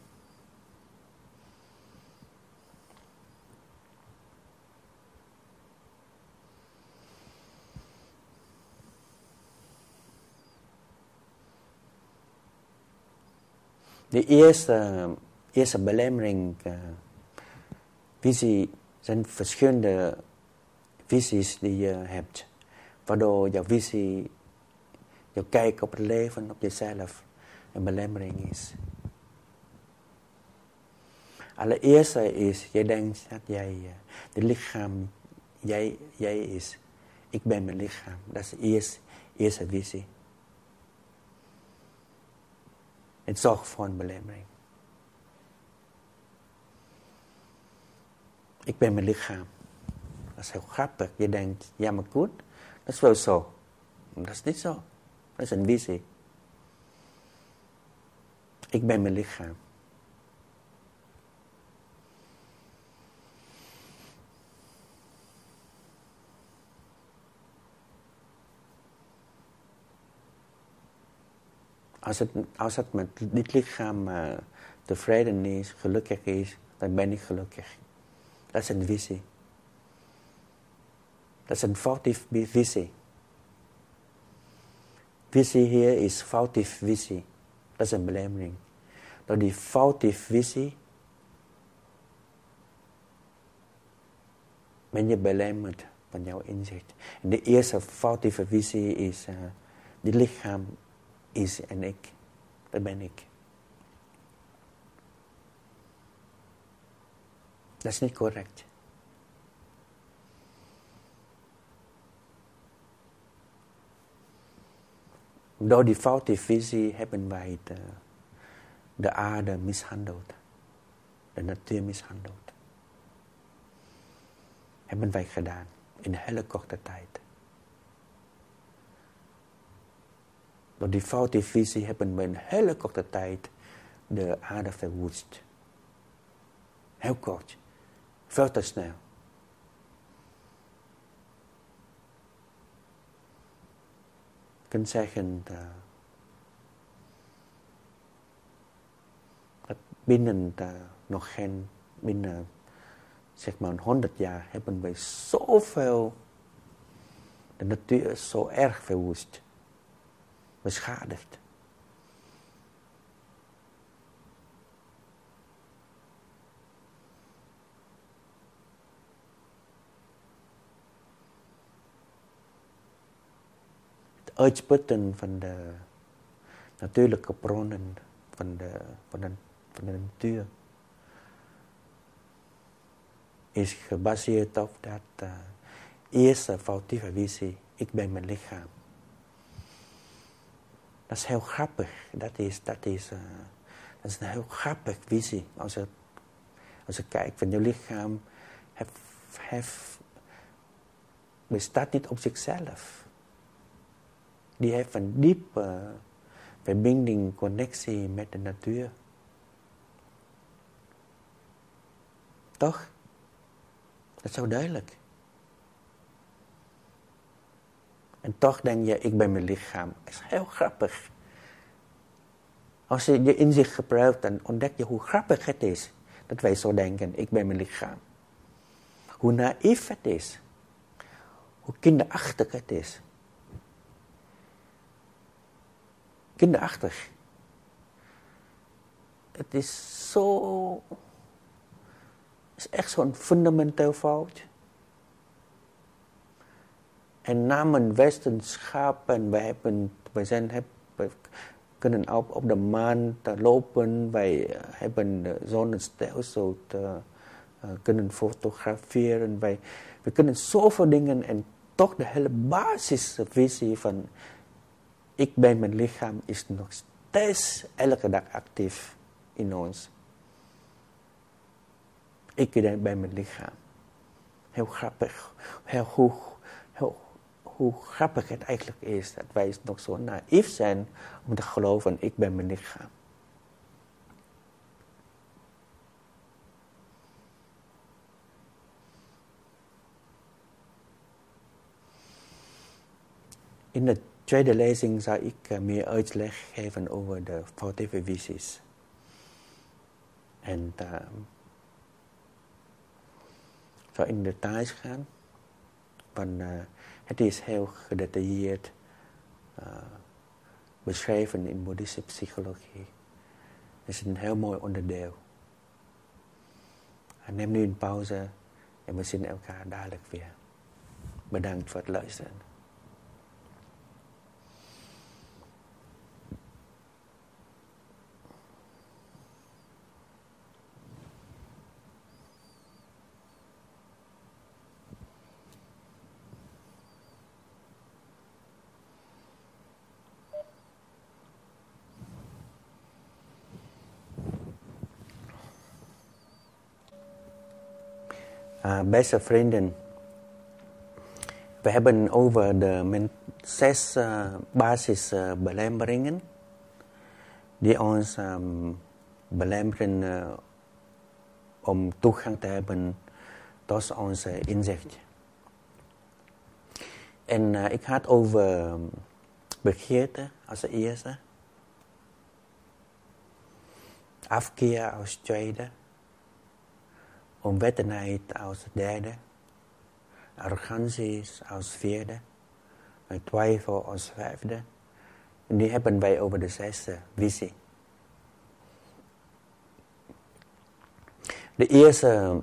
De eerste, eerste belemmering, uh, visie, zijn verschillende visies die je hebt. Waardoor jouw visie, jouw kijk op het leven, op jezelf, een belemmering is. Allereerste is, jij denkt dat jij, uh, de lichaam, jij, jij is. Ik ben mijn lichaam. Dat is de eerste, eerste visie. Het zorgt voor een belemmering. Ik ben mijn lichaam. Dat is heel grappig. Je denkt, ja maar goed, dat is wel zo. Maar dat is niet zo. Dat is een visie. Ik ben mijn lichaam. Als het, als het met dit lichaam uh, tevreden is, gelukkig is, dan ben ik gelukkig. Dat is een visie. Dat is een foutief visie. Visie hier is foutief visie. Dat is een belemmering. Door die foutief visie ben je belemmerd van jouw inzicht. En de eerste foutieve visie is, uh, dit lichaam is en ik. Dat ben ik. Dat is niet correct. Door die foute visie hebben wij de, de aarde mishandeld. De natuur mishandeld. Hebben wij gedaan in een hele korte tijd. Door die foute visie hebben we in een hele korte tijd de aarde verwoest. Heel kort. Veel te snel. Je kunt zeggen uh, dat binnen uh, nog geen, binnen zeg maar honderd jaar hebben wij zoveel, de natuur is zo erg verwoest, beschadigd. Het uitputten van de natuurlijke bronnen van de, van de, van de natuur is gebaseerd op dat uh, eerste foutieve visie, ik ben mijn lichaam. Dat is heel grappig. Dat is, dat is, uh, dat is een heel grappig visie. Als je, als je kijkt van je lichaam, hef, hef, bestaat niet op zichzelf. Die heeft een diepe verbinding, connectie met de natuur. Toch? Dat is zo duidelijk. En toch denk je, ik ben mijn lichaam. Dat is heel grappig. Als je je inzicht gebruikt, dan ontdek je hoe grappig het is. Dat wij zo denken, ik ben mijn lichaam. Hoe naïef het is. Hoe kinderachtig het is. Kinderachtig. Het is zo... Het is echt zo'n fundamenteel fout. En namen wetenschappen, wij, hebben, wij, zijn, wij kunnen op, op de maan lopen, wij hebben de zonnestelsel te, uh, kunnen fotograferen, wij, wij kunnen zoveel dingen en toch de hele basisvisie van ik ben mijn lichaam is nog steeds elke dag actief in ons. Ik ben mijn lichaam. Heel grappig, heel goed, heel hoe grappig het eigenlijk is dat wij nog zo naïef zijn om te geloven, ik ben mijn lichaam. In de tweede lezing zal ik uh, meer uitleg geven over de foutieve visies. En uh, zal in details gaan. Van, uh, het is heel gedetailleerd uh, beschreven in boeddhistische psychologie. Het is een heel mooi onderdeel. En neem nu een pauze en we zien elkaar dadelijk weer. Bedankt voor het luisteren. Uh, beste vrienden, we hebben over de zes uh, basisbelemmeringen uh, die ons um, belemmeren uh, om toegang te hebben tot onze inzicht. En uh, ik had over um, begeerte als eerste, afkeer als tweede, onwetendheid als derde, arrogantie als vierde, en twijfel als vijfde. En die hebben wij over de zesde visie. De eerste,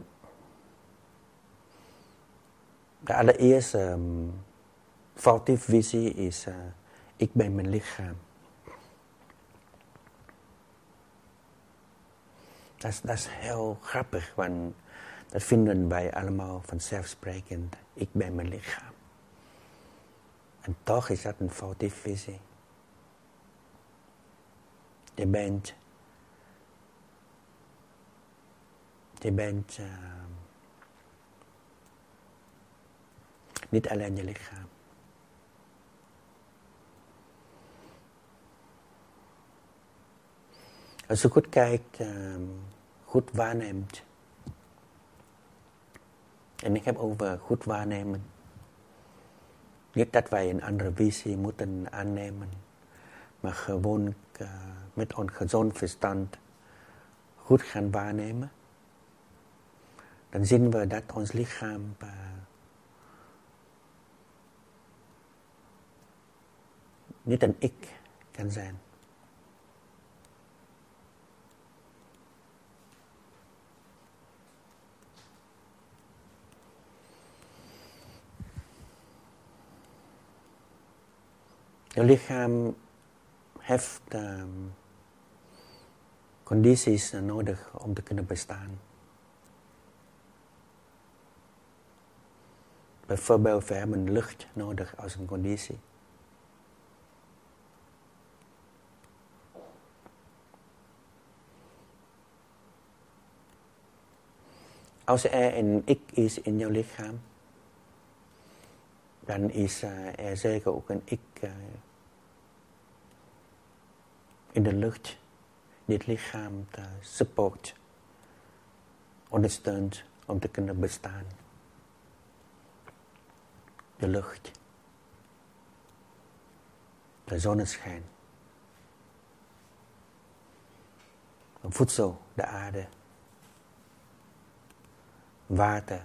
de allereerste um, foutieve visie is, uh, ik ben mijn lichaam. Dat is, dat is heel grappig, want dat vinden wij allemaal vanzelfsprekend. Ik ben mijn lichaam. En toch is dat een foutieve visie. Je bent... Je bent... Uh, niet alleen je lichaam. Als je goed kijkt, uh, goed waarneemt... En ik heb over goed waarnemen. Niet dat wij een andere visie moeten aannemen, maar gewoon uh, met ons gezond verstand goed gaan waarnemen. Dan zien we dat ons lichaam uh, niet een ik kan zijn. Je lichaam heeft um, condities nodig om te kunnen bestaan. Bijvoorbeeld, we hebben lucht nodig als een conditie. Als er een ik is in jouw lichaam, dan is uh, er zeker ook een ik uh, in de lucht die het lichaam te support, ondersteunt om te kunnen bestaan. De lucht, de zonneschijn, voedsel, de aarde, water,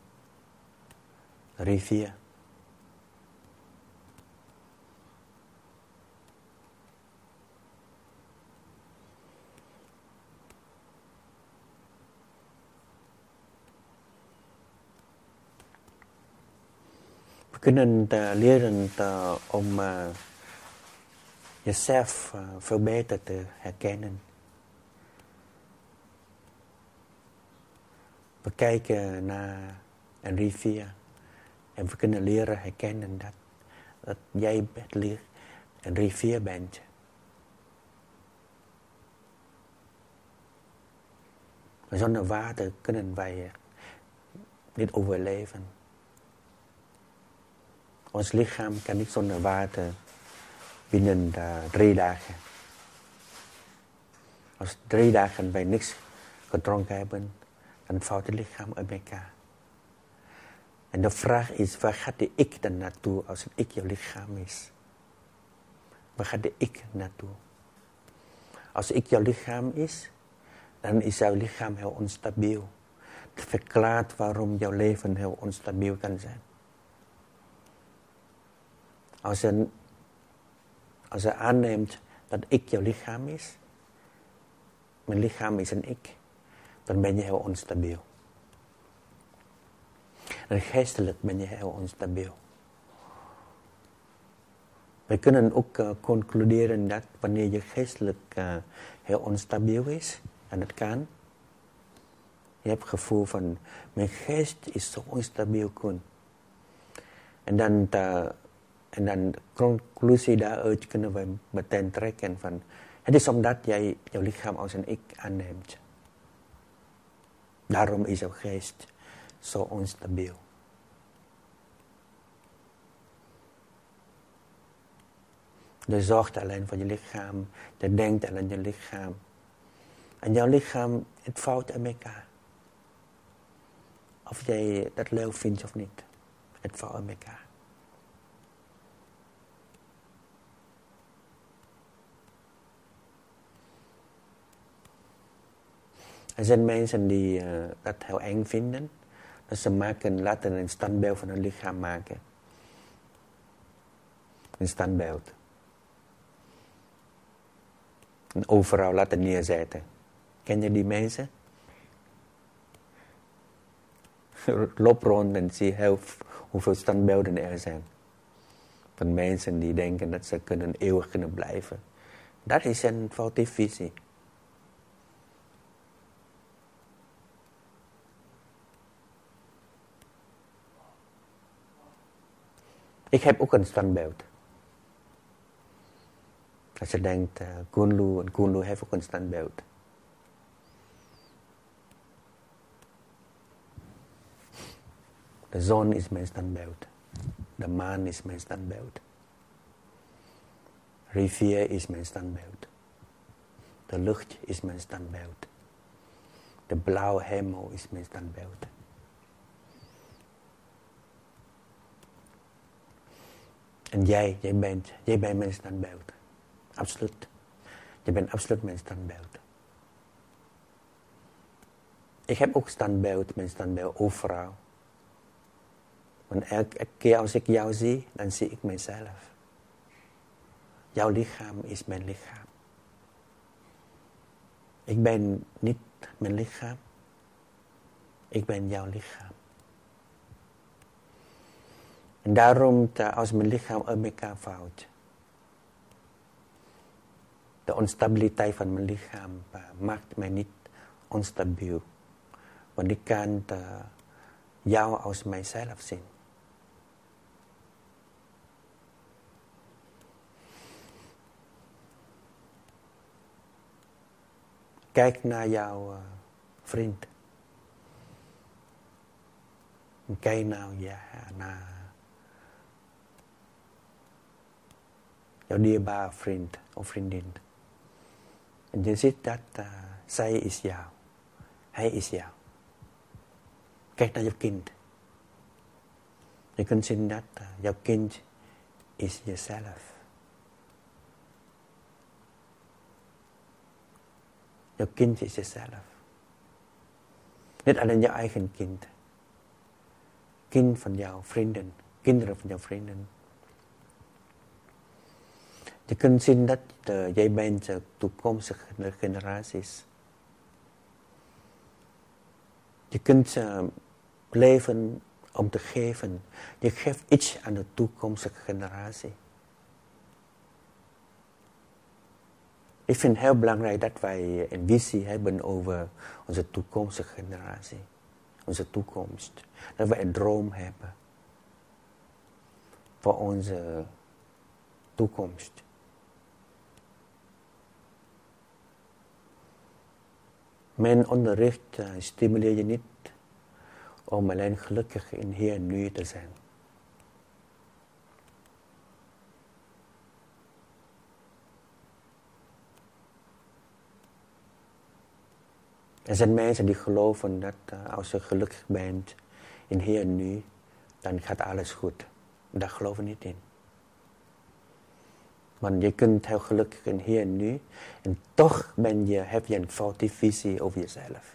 de rivier. We kunnen uh, leren uh, om uh, jezelf uh, veel beter te herkennen. We kijken naar een rivier en we kunnen leren herkennen dat, dat jij een rivier bent. Zonder water kunnen wij niet overleven. Ons lichaam kan niet zonder water binnen uh, drie dagen. Als drie dagen wij niks gedronken hebben, dan valt het lichaam uit elkaar. En de vraag is, waar gaat de ik dan naartoe als het ik jouw lichaam is? Waar gaat de ik naartoe? Als ik jouw lichaam is, dan is jouw lichaam heel onstabiel. Het verklaart waarom jouw leven heel onstabiel kan zijn. Als je, als je aanneemt dat ik jouw lichaam is, mijn lichaam is een ik, dan ben je heel onstabiel. En geestelijk ben je heel onstabiel. We kunnen ook uh, concluderen dat wanneer je geestelijk uh, heel onstabiel is, en het kan, je hebt het gevoel van, mijn geest is zo onstabiel, Koen. En dan, uh, en dan de conclusie daaruit kunnen we meteen trekken van, het is omdat jij jouw lichaam als een ik aanneemt. Daarom is jouw geest zo onstabiel. Je zorgt alleen voor je lichaam, je denkt alleen aan je lichaam. En jouw lichaam, het valt in elkaar. Of jij dat leuk vindt of niet, het valt in elkaar. Er zijn mensen die uh, dat heel eng vinden. Dat ze maken, laten een standbeeld van hun lichaam maken. Een standbeeld. En overal laten neerzetten. Ken je die mensen? Loop rond en zie heel hoeveel standbeelden er zijn. Van mensen die denken dat ze kunnen eeuwig kunnen blijven. Dat is een foute visie. Ik heb ook een standbeeld. Als je denkt, uh, Kunlu, en Kunlu heeft ook een standbeeld. De zon is mijn standbeeld. De maan is mijn standbeeld. Rivier is mijn standbeeld. De lucht is mijn standbeeld. De blauwe hemel is mijn standbeeld. En jij, jij bent, jij bent mijn standbeeld. Absoluut. Je bent absoluut mijn standbeeld. Ik heb ook standbeeld, mijn standbeeld overal. Want elke keer als ik jou zie, dan zie ik mijzelf. Jouw lichaam is mijn lichaam. Ik ben niet mijn lichaam. Ik ben jouw lichaam. En daarom, als mijn lichaam uit elkaar valt, de onstabiliteit van mijn lichaam maakt mij niet onstabiel. Want ik kan uh, jou als mijzelf zien. Kijk naar jouw uh, vriend. En kijk nou ja, naar jouw dierbare vriend of vriendin. En je ziet dat uh, zij is jou. Hij is jou. Kijk naar je kind. Je kunt zien dat uh, jouw kind is jezelf. Jouw kind is jezelf. Niet alleen jouw eigen kind. Kind van jouw vrienden. Kinderen van jouw vrienden. Je kunt zien dat uh, jij bent de toekomstige generaties. Je kunt uh, leven om te geven. Je geeft iets aan de toekomstige generatie. Ik vind het heel belangrijk dat wij een visie hebben over onze toekomstige generatie. Onze toekomst. Dat wij een droom hebben. Voor onze toekomst. Mijn onderricht uh, stimuleert je niet om alleen gelukkig in hier en nu te zijn. Er zijn mensen die geloven dat uh, als je gelukkig bent in hier en nu, dan gaat alles goed. Daar geloven we niet in. Want je kunt heel gelukkig in hier en nu, en toch ben je, heb je een foute visie over jezelf.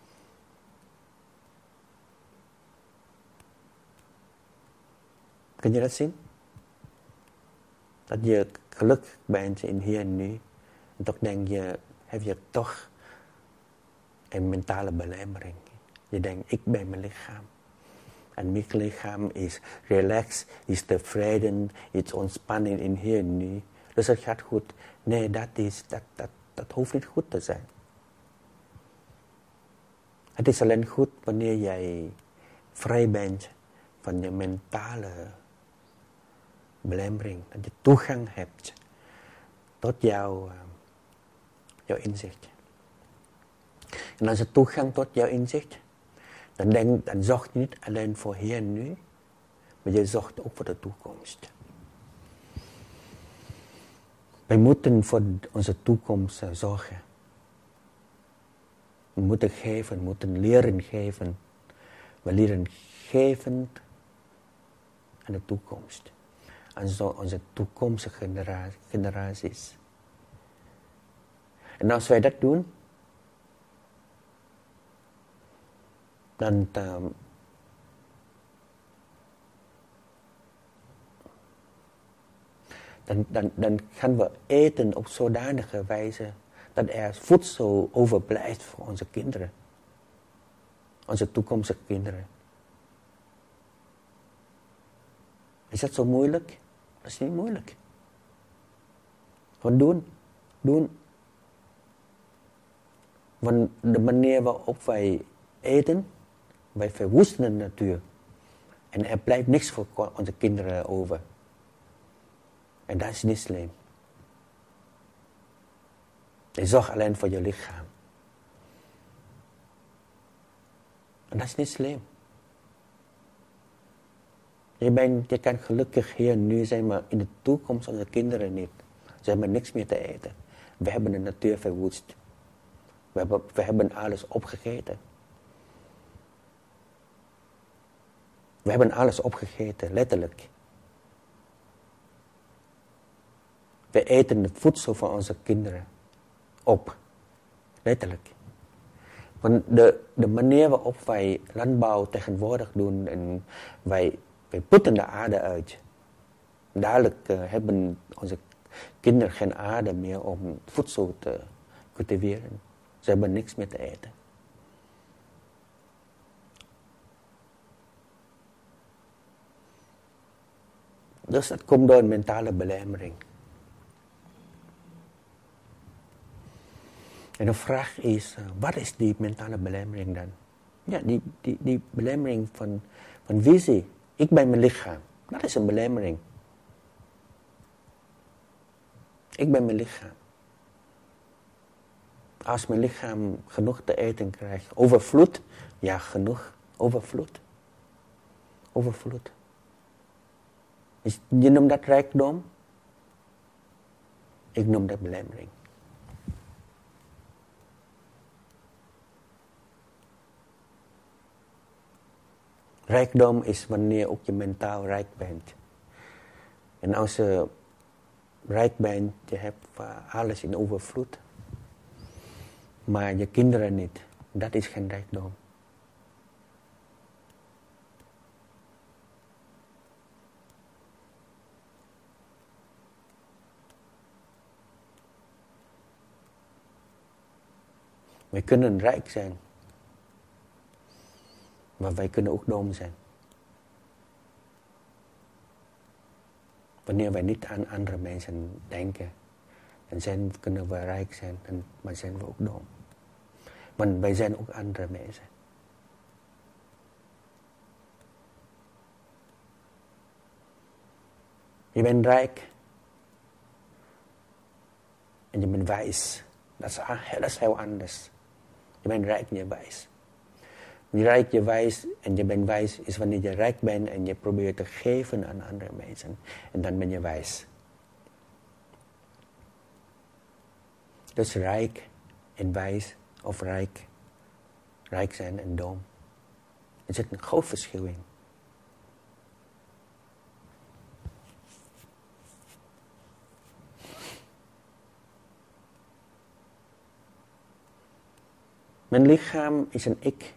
Kun je dat zien? Dat je gelukkig bent in hier en nu, en toch denk je, heb je toch een mentale belemmering. Je denkt, ik ben mijn lichaam. En mijn lichaam is relaxed, is tevreden, is ontspanning in hier en nu. Dus het gaat goed. Nee, dat, is, dat, dat, dat hoeft niet goed te zijn. Het is alleen goed wanneer jij vrij bent van je mentale belemmering. Dat je toegang hebt tot jouw, uh, jouw inzicht. En als je toegang tot jouw inzicht, dan, denk, dan zorg je niet alleen voor hier en nu, maar je zorgt ook voor de toekomst. Wij moeten voor onze toekomst zorgen. We moeten geven, we moeten leren geven. We leren geven aan de toekomst. Aan zo onze toekomstige genera- generaties. En als wij dat doen, dan, um, dan, dan, dan gaan we eten op zodanige wijze dat er voedsel overblijft voor onze kinderen. Onze toekomstige kinderen. Is dat zo moeilijk? Dat is niet moeilijk. Gewoon doen. Doen. Want de manier waarop wij eten, wij verwoesten de natuur. En er blijft niks voor onze kinderen over. En dat is niet slim. Je zorgt alleen voor je lichaam. En dat is niet slim. Je, bent, je kan gelukkig hier en nu zijn, maar in de toekomst onze kinderen niet. Ze hebben niks meer te eten. We hebben de natuur verwoest. We hebben, we hebben alles opgegeten. We hebben alles opgegeten, letterlijk. We eten het voedsel van onze kinderen op. Letterlijk. Want de, de manier waarop wij landbouw tegenwoordig doen, en wij, wij putten de aarde uit. Dadelijk uh, hebben onze kinderen geen aarde meer om voedsel te cultiveren. Ze hebben niks meer te eten. Dus dat komt door een mentale belemmering. En de vraag is, uh, wat is die mentale belemmering dan? Ja, die, die, die belemmering van, van visie. Ik ben mijn lichaam. Dat is een belemmering. Ik ben mijn lichaam. Als mijn lichaam genoeg te eten krijgt, overvloed, ja genoeg, overvloed. Overvloed. Is, je noemt dat rijkdom? Ik noem dat belemmering. Rijkdom is wanneer ook je mentaal rijk bent. En als je rijk bent, je hebt uh, alles in overvloed. Maar je kinderen niet. Dat is geen rijkdom. Wij kunnen rijk zijn. Maar wij kunnen ook dom zijn. Wanneer wij niet aan andere mensen denken, dan zijn, kunnen we rijk zijn, en, maar zijn we ook dom. Want wij zijn ook andere mensen. Je bent rijk en je bent wijs. Dat is, dat is heel anders. Je bent rijk en je wijs. Je rijk, je wijs en je bent wijs is wanneer je rijk bent en je probeert te geven aan andere mensen. En dan ben je wijs. Dus rijk en wijs of rijk, rijk zijn en dom. Er zit een groot verschil in. Mijn lichaam is een ik.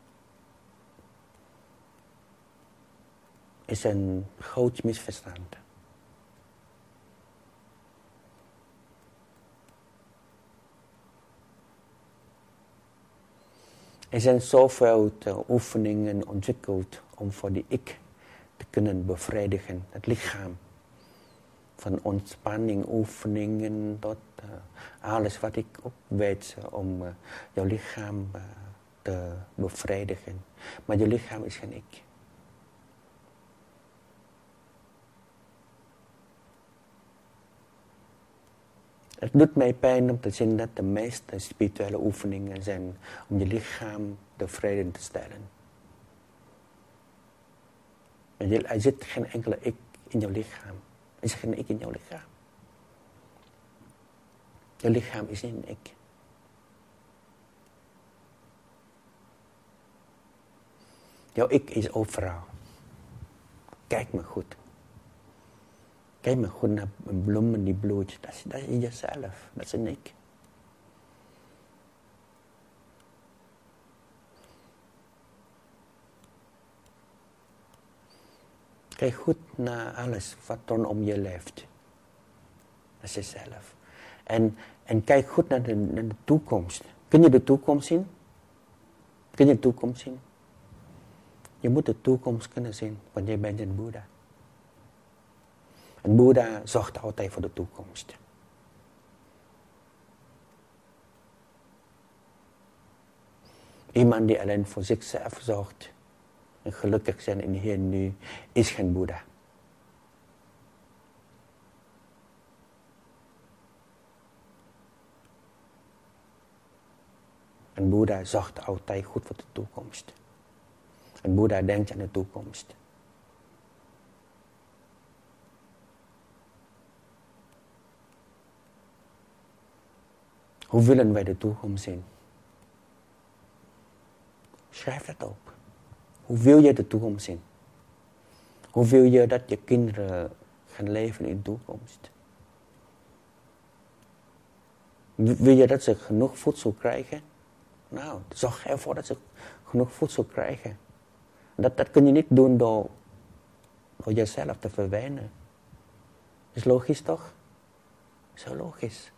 Is een groot misverstand. Er zijn zoveel oefeningen ontwikkeld om voor die ik te kunnen bevredigen. Het lichaam. Van ontspanning, oefeningen tot uh, alles wat ik ook weet om uh, jouw lichaam uh, te bevredigen. Maar je lichaam is geen ik. Het doet mij pijn om te zien dat de meeste spirituele oefeningen zijn om je lichaam tevreden te stellen. Er zit geen enkele ik in jouw lichaam. Er is geen ik in jouw lichaam. Je lichaam is niet een ik. Jouw ik is overal. Kijk me goed. Kijk maar goed naar een bloem die bloeit. Dat is, dat is jezelf. Dat is een ik. Kijk goed naar alles wat rondom je leeft. Dat is jezelf. En, en kijk goed naar de, naar de toekomst. Kun je de toekomst zien? Kun je de toekomst zien? Je moet de toekomst kunnen zien, want je bent een Boeddha. En Boeddha zorgt altijd voor de toekomst. Iemand die alleen voor zichzelf zorgt en gelukkig zijn in hier en nu, is geen Boeddha. En Boeddha zorgt altijd goed voor de toekomst. En Boeddha denkt aan de toekomst. Hoe willen wij de toekomst zien? Schrijf dat op. Hoe wil je de toekomst zien? Hoe wil je dat je kinderen gaan leven in de toekomst? Wil je dat ze genoeg voedsel krijgen? Nou, zorg ervoor dat ze genoeg voedsel krijgen. Dat, dat kun je niet doen door, door jezelf te verwennen. Is logisch toch? Zo logisch.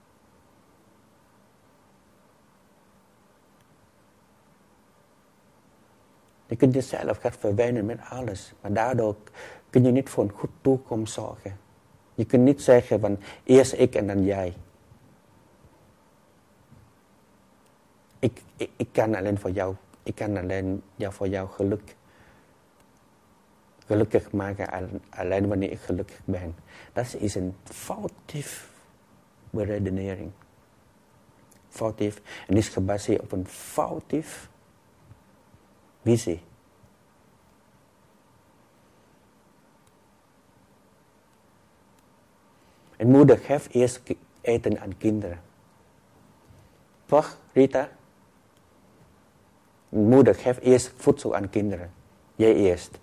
Je kunt jezelf gaan verwennen met alles. Maar daardoor kun je niet voor een goed toekomst zorgen. Je kunt niet zeggen van eerst ik en dan jij. Ik, ik, ik kan alleen voor jou. Ik kan alleen ja, voor jou geluk. Gelukkig maken alleen wanneer ik gelukkig ben. Dat is een foutief beredenering. Foutief. En is gebaseerd op een foutief visie. Een moeder geeft eerst eten aan kinderen. Toch, Rita? Een moeder geeft eerst voedsel aan kinderen. Jij eerst.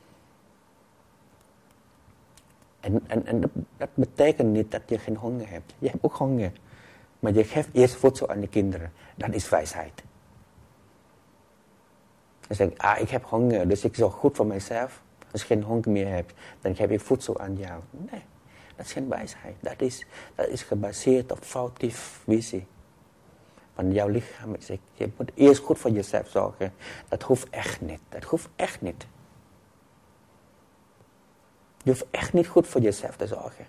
En, en, en dat, dat betekent niet dat je geen honger hebt. Je hebt ook honger. Maar je geeft eerst voedsel aan de kinderen. Dat is wijsheid. Je zegt, ah, ik heb honger, dus ik zorg goed voor mezelf. Als ik geen honger meer heb, dan geef ik voedsel aan jou. Nee, dat is geen wijsheid. Dat is, dat is gebaseerd op foutief visie. Van jouw lichaam is ik. Je moet eerst goed voor jezelf zorgen. Dat hoeft echt niet. Dat hoeft echt niet. Je hoeft echt niet goed voor jezelf te zorgen.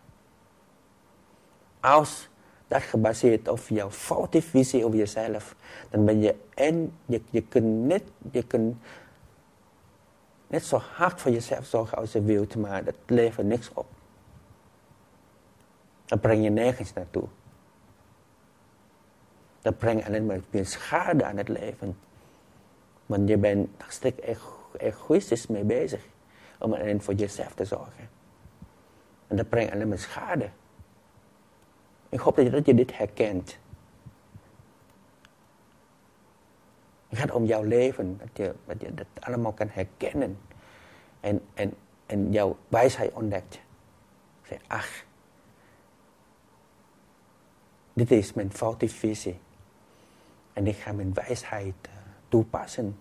Als dat gebaseerd op jouw foutieve visie over jezelf, dan ben je en je, je kunt net, je kunt net zo hard voor jezelf zorgen als je wilt, maar dat levert niks op. Dat breng je nergens naartoe. Dat brengt alleen maar meer schade aan het leven. Want je bent hartstikke egoïstisch mee bezig om alleen voor jezelf te zorgen. En dat brengt alleen maar schade. Ik hoop dat je, dat je dit herkent. Het gaat om jouw leven, dat je dat, je dat allemaal kan herkennen. En, en, en jouw wijsheid ontdekt. Zeg, ach, dit is mijn foutieve visie. En ik ga mijn wijsheid uh, toepassen.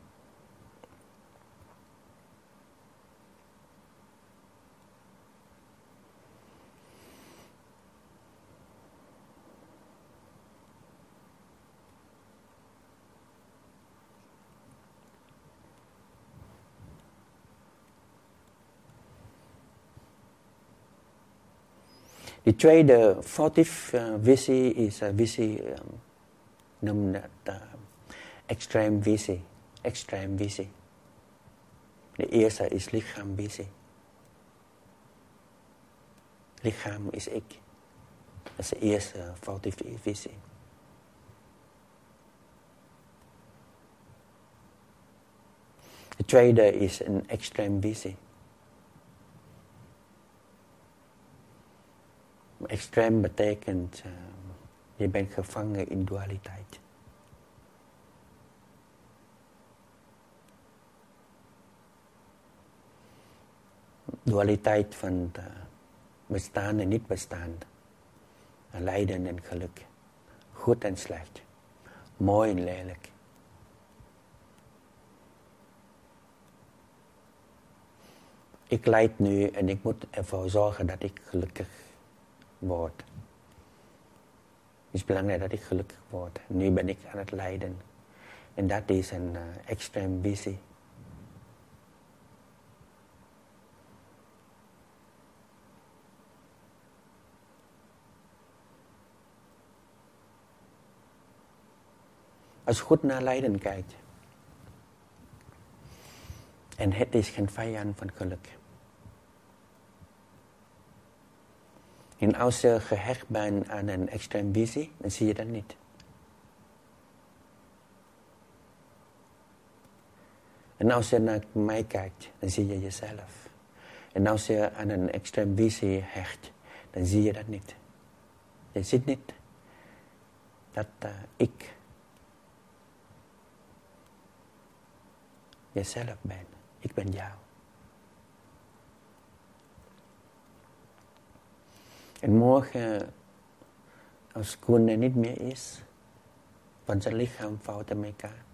De tweede foutieve uh, visie is een visie, um, noem dat uh, extreme visie. Extreme visie. De eerste is lichaamvisie. Lichaam is ik. Dat is de eerste uh, foutieve visie. De tweede is een extreme visie. Extreem betekent, uh, je bent gevangen in dualiteit. Dualiteit van uh, bestaan en niet bestaan. Lijden en geluk. Goed en slecht. Mooi en lelijk. Ik lijd nu en ik moet ervoor zorgen dat ik gelukkig word. Het is belangrijk dat ik gelukkig word. Nu ben ik aan het lijden. En dat is een uh, extreme visie. Als je goed naar lijden kijkt. En het is geen vijand van geluk. En als je gehecht bent aan een extreme visie, dan zie je dat niet. En als je naar mij kijkt, dan zie je jezelf. En als je aan een extreme visie hecht, dan zie je dat niet. Je ziet niet dat uh, ik jezelf ben. Ik ben jou. En morgen Als Koen er niet meer is, van zijn lichaam valt in elkaar.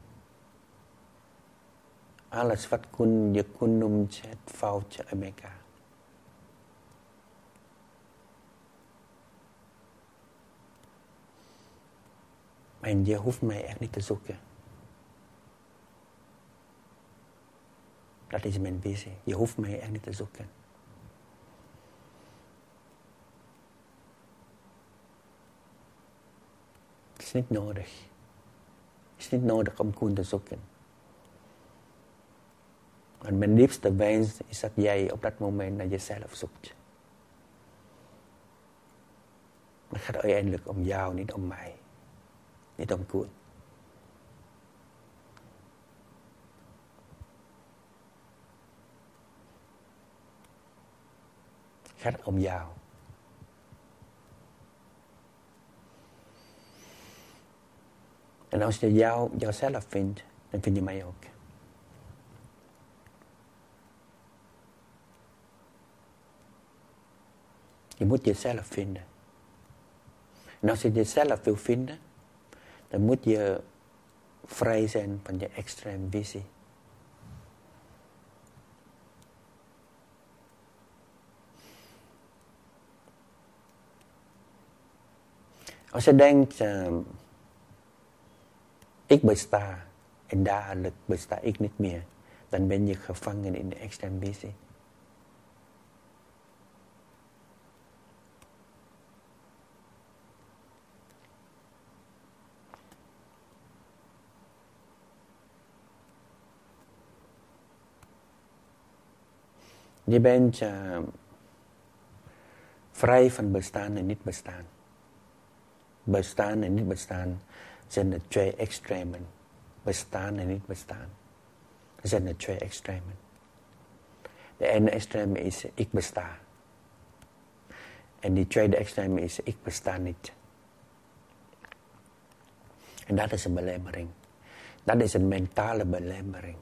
Alles wat Koen je Koen noemt, het valt in elkaar. En je hoeft mij echt niet te zoeken. Dat is mijn visie. Je hoeft mij echt niet te zoeken. Het is niet nodig. Het is niet nodig om Koen te zoeken. En mijn liefste wens is dat jij op dat moment naar jezelf zoekt. Het gaat uiteindelijk om jou, niet om mij. Niet om Koen. Het gaat om jou. En als je jou, jouzelf vindt, dan vind je mij ook. Je moet jezelf vinden. En als je jezelf wil vinden, dan moet je vrij zijn van je extreme visie. Als je denkt, uh, ik besta en dadelijk besta ik niet meer, dan ben je gevangen in de extreme visie. Je bent uh, vrij van bestaan en niet bestaan. Bestaan en niet bestaan zijn de twee extremen. Bestaan en niet bestaan zijn de twee extremen. De ene extreme is ik besta. En die tweede extreme is ik besta niet. En dat is een belemmering. Dat is een mentale belemmering.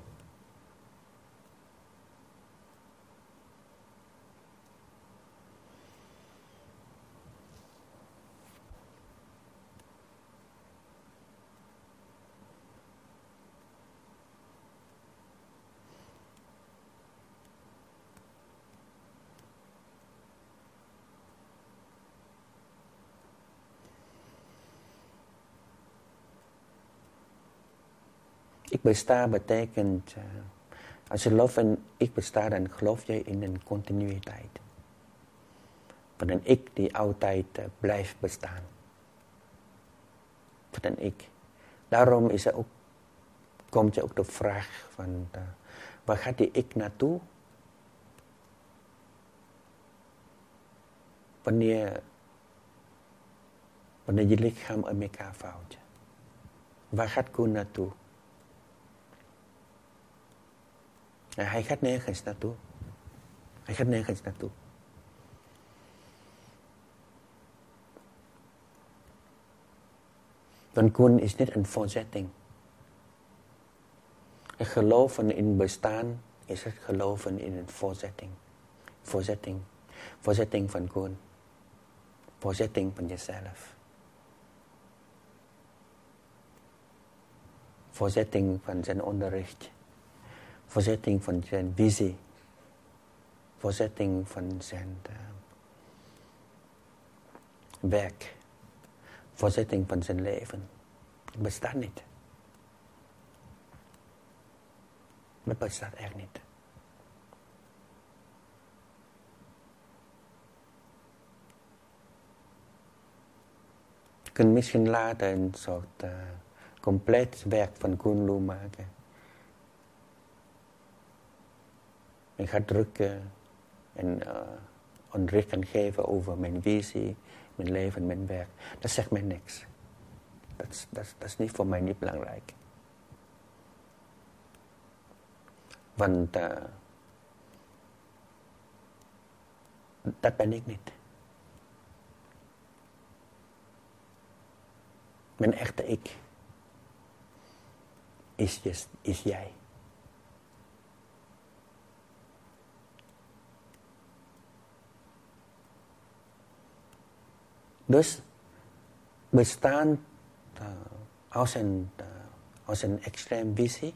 Ik besta betekent, uh, als je gelooft in ik besta, dan geloof je in een continuïteit. Van een ik die altijd uh, blijft bestaan. Van een ik. Daarom is er ook, komt je ook de vraag van, uh, waar gaat die ik naartoe? Wanneer, wanneer je lichaam in elkaar valt. Waar gaat Koen naartoe? En hij gaat nergens naartoe. Hij gaat nergens naartoe. Want Koen is niet een voorzetting. Het geloven in bestaan is het geloven in een voorzetting. Voorzetting. Voorzetting van Koen. Voorzetting van jezelf. Voorzetting van zijn onderricht. Voorzetting van zijn visie. Voorzetting van zijn uh, werk. Voorzetting van zijn leven. Het bestaat niet. Het bestaat echt niet. Je kunt misschien later een soort uh, compleet werk van Koen Loo maken. Ik ga drukken en uh, onderricht kan geven over mijn visie, mijn leven, mijn werk. Dat zegt mij niks. Dat is, dat is, dat is niet voor mij niet belangrijk. Want uh, dat ben ik niet. Mijn echte ik is, just, is jij. Dus bestaan uh, als, een, uh, als een extreem visie.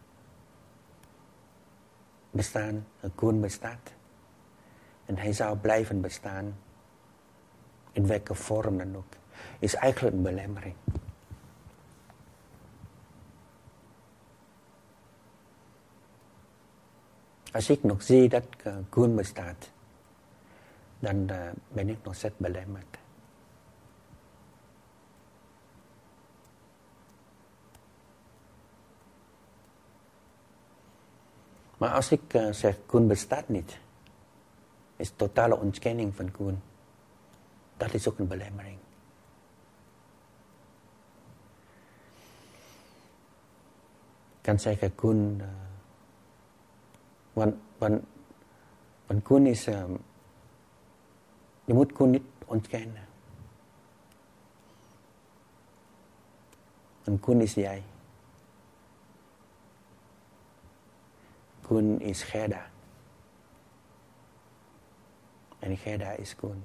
Bestaan, een koen bestaat. En hij zou blijven bestaan. In welke vorm dan ook. Is eigenlijk een belemmering. Als ik nog zie dat uh, koen bestaat. Dan uh, ben ik nog steeds belemmerd. Maar als ik uh, zeg, koen bestaat niet, is totale ontkenning van koen. Dat is ook een belemmering. Ik kan zeggen, koen, uh, want, want, want koen is, um, je moet koen niet ontkennen. En koen is jij. Koen is Gerda. En Gerda is koen.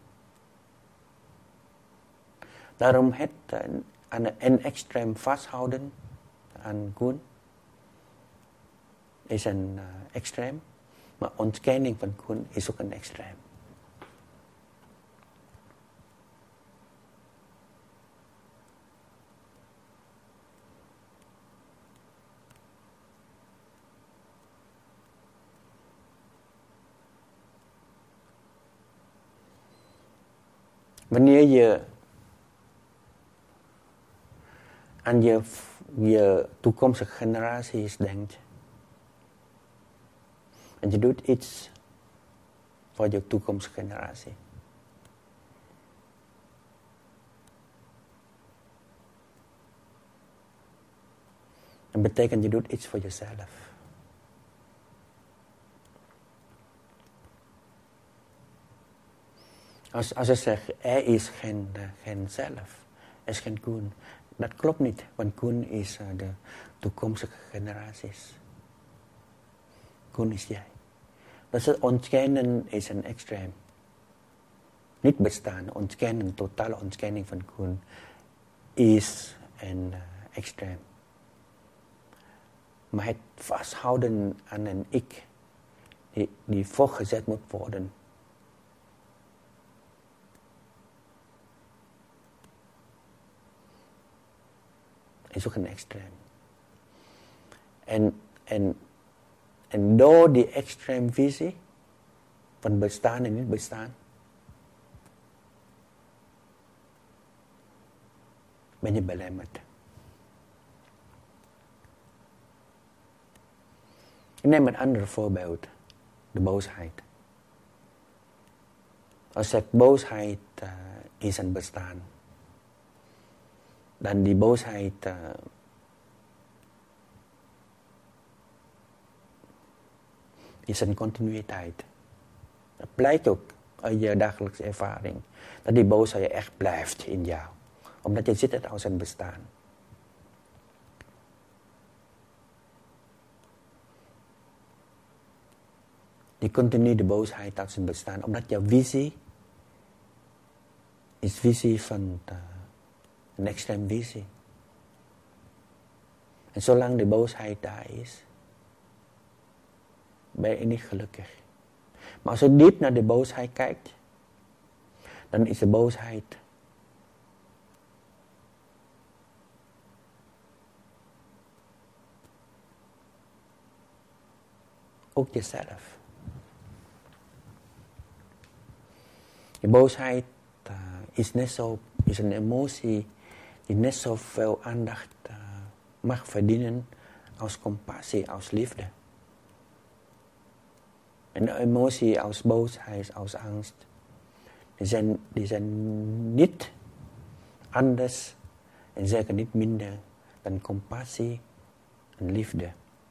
Daarom het een, een extreem vasthouden aan koen is een uh, extreem, maar ontkenning van koen is ook een extreem. Wanneer je aan je, je toekomstige generaties denkt en je doet iets voor je toekomstige generatie. Dat betekent je doet iets voor jezelf. Als, als je zegt, er is geen, uh, geen zelf, er is geen koen. Dat klopt niet, want koen is uh, de toekomstige generaties. Koen is jij. Dus het ontkennen is een extreem. Niet bestaan, ontkennen, totale ontkenning van koen is een uh, extreem. Maar het vasthouden aan een ik, die, die voortgezet moet worden, is ook een extreem. En, en, en door die extreem visie van bestaan en niet bestaan, ben je belemmerd. Ik neem een ander voorbeeld. De boosheid. Als ik boosheid uh, is een bestaan, dan die boosheid uh, is een continuïteit. Dat blijkt ook uit je dagelijkse ervaring. Dat die boosheid echt blijft in jou. Omdat je ziet het als een bestaan. Die continue de boosheid als een bestaan. Omdat jouw visie is visie van de, een extreem visie. En zolang de boosheid daar is, ben je niet gelukkig. Maar als je diep naar de boosheid kijkt, dan is de boosheid ook jezelf. De boosheid uh, is, net zo, is een emotie die net zoveel aandacht uh, mag verdienen als compassie, als liefde. En de emotie als boosheid, als angst, die zijn, die zijn niet anders en zeker niet minder dan compassie en liefde.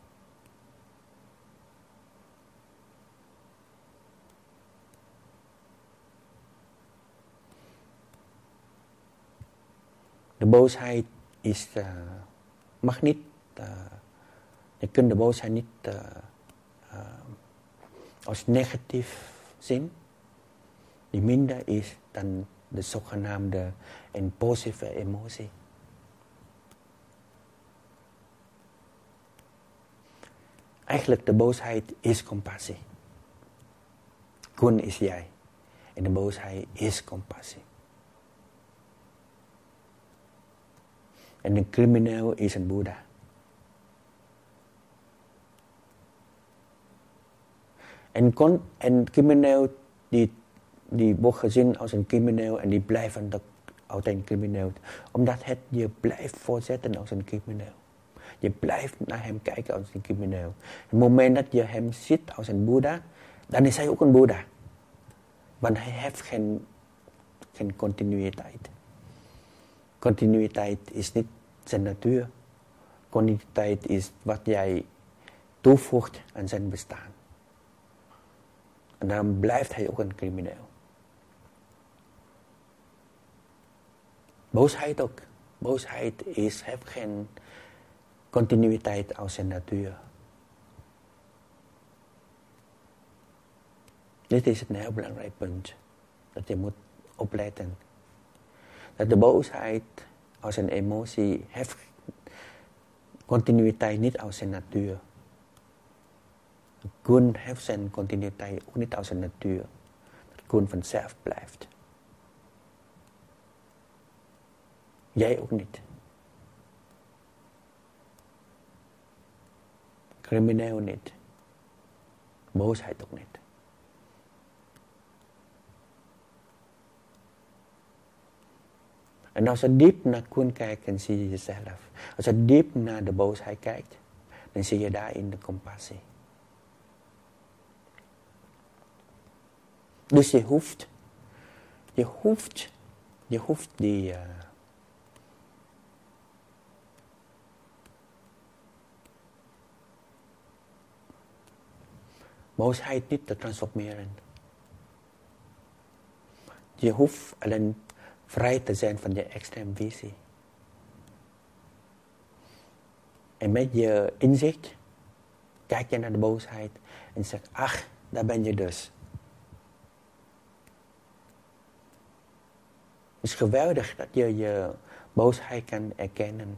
De boosheid is, uh, mag niet, uh, je kunt de boosheid niet uh, uh, als negatief zien, die minder is dan de zogenaamde impulsieve emotie. Eigenlijk de boosheid is compassie. Gun is jij. En de boosheid is compassie. En de crimineel is een Boeddha. En, kon, en crimineel, die, die wordt gezien als een crimineel en die blijven dat altijd een crimineel. Omdat het je blijft voortzetten als een crimineel. Je blijft naar hem kijken als een crimineel. Op het moment dat je hem ziet als een Boeddha, dan is hij ook een Boeddha. Want hij heeft geen, geen continuïteit. Continuïteit is niet zijn natuur. Continuïteit is wat jij toevoegt aan zijn bestaan. En daarom blijft hij ook een crimineel. Boosheid ook. Boosheid is, heeft geen continuïteit als zijn natuur. Dit is een heel belangrijk punt. Dat je moet opletten. Dat de boosheid als een emotie heeft continuïteit niet als zijn natuur. Gun heeft zijn continuïteit ook niet als zijn natuur. Dat gun vanzelf blijft. Jij ook niet. Crimineel niet. Boosheid ook niet. En als je diep naar Kun kijkt, dan zie je jezelf. Als je diep naar de boosheid kijkt, dan zie je daarin de compassie. Dus je hoeft, je hoeft, je hoeft die... Uh, boosheid niet te transformeren. Je hoeft alleen vrij te zijn van je extreme visie. En met je inzicht kijk je naar de boosheid en zegt, ach, daar ben je dus. Het is geweldig dat je je boosheid kan erkennen.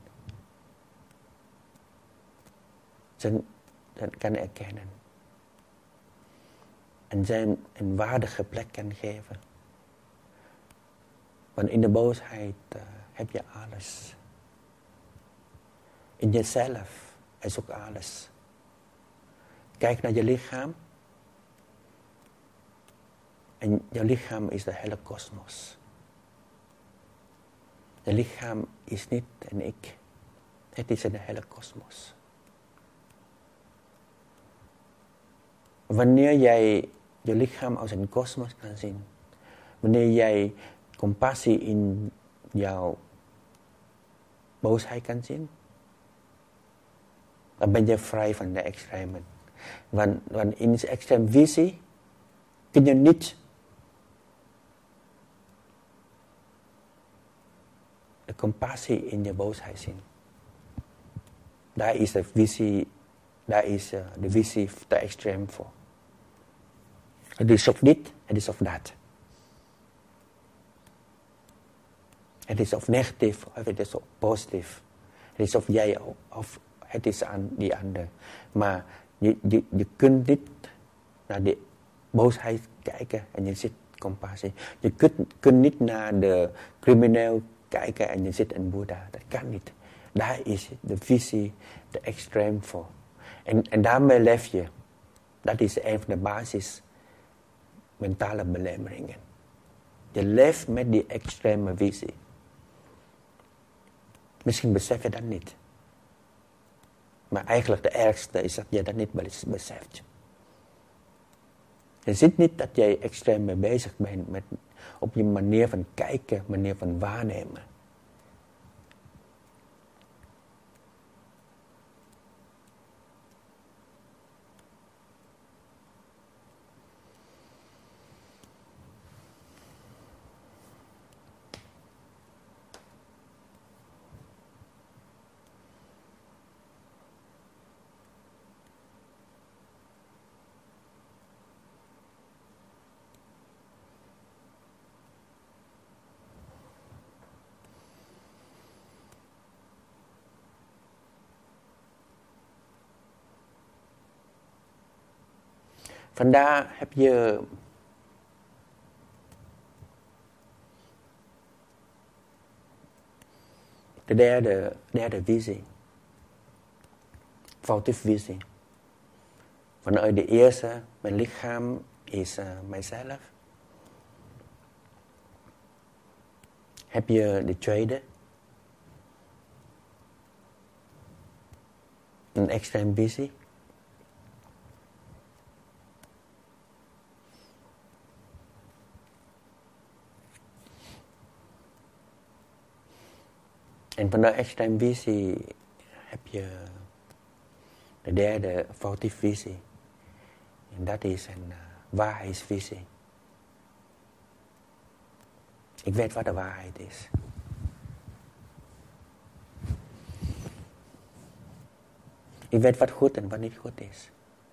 Kan erkennen. En zijn een waardige plek kan geven. Want in de boosheid uh, heb je alles. In jezelf is ook alles. Kijk naar je lichaam. En je lichaam is de hele kosmos. Je lichaam is niet een ik. Het is de hele kosmos. Wanneer jij je lichaam als een kosmos kan zien. Wanneer jij compassie in jouw boosheid kan zien. Dan ben je vrij van de extremen. Want, want in de extreme visie kun je niet de compassie in je boosheid zien. Daar is de visie, daar is uh, de visie te extreem voor. Het is of dit, het is of dat. Het is of negatief, of het is of positief. Het is of jij, of het is aan die ander. Maar je, je, je kunt niet naar de boosheid kijken en je ziet compassie. Je kunt, kunt niet naar de crimineel kijken en je ziet een Boeddha. Dat kan niet. Daar is de visie te extreem voor. En, en daarmee leef je. Dat is een van de basis mentale belemmeringen. Je leeft met die extreme visie. Misschien besef je dat niet. Maar eigenlijk de ergste is dat je dat niet beseft. Je ziet niet dat jij extreem mee bezig bent met, op je manier van kijken, manier van waarnemen. Vandaar heb je de derde, derde visie. Foutieve visie. Vanuit de eerste, mijn lichaam is uh, mijzelf. Heb je de tweede. Een extreme visie. En vanuit extreme visie heb je de derde foutieve visie. En dat is een uh, waarheidsvisie. Ik weet wat de waarheid is. Ik weet wat goed en wat niet goed is.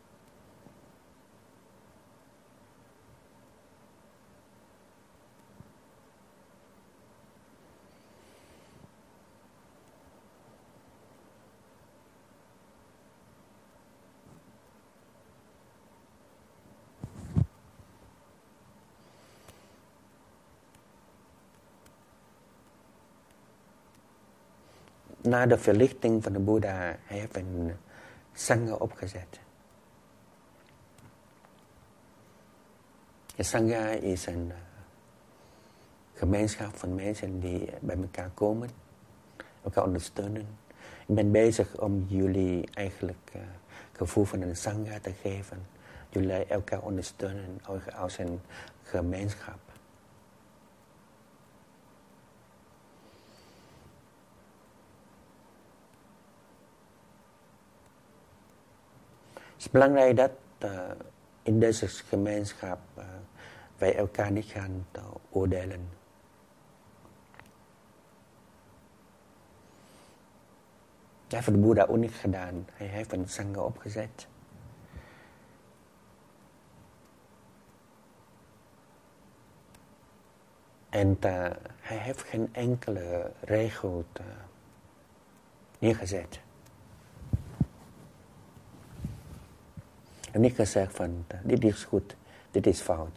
Na de verlichting van de Boeddha, hij heeft een Sangha opgezet. De Sangha is een uh, gemeenschap van mensen die bij elkaar komen, elkaar ondersteunen. Ik ben bezig om jullie eigenlijk uh, gevoel van een Sangha te geven. Jullie elkaar ondersteunen als een gemeenschap. Het is belangrijk dat uh, in deze gemeenschap uh, wij elkaar niet gaan uh, oordelen. Dat heeft de Boeddha ook niet gedaan. Hij heeft een Sangha opgezet. En uh, hij heeft geen enkele regel uh, neergezet. En niet gezegd van, dit is goed, dit is fout.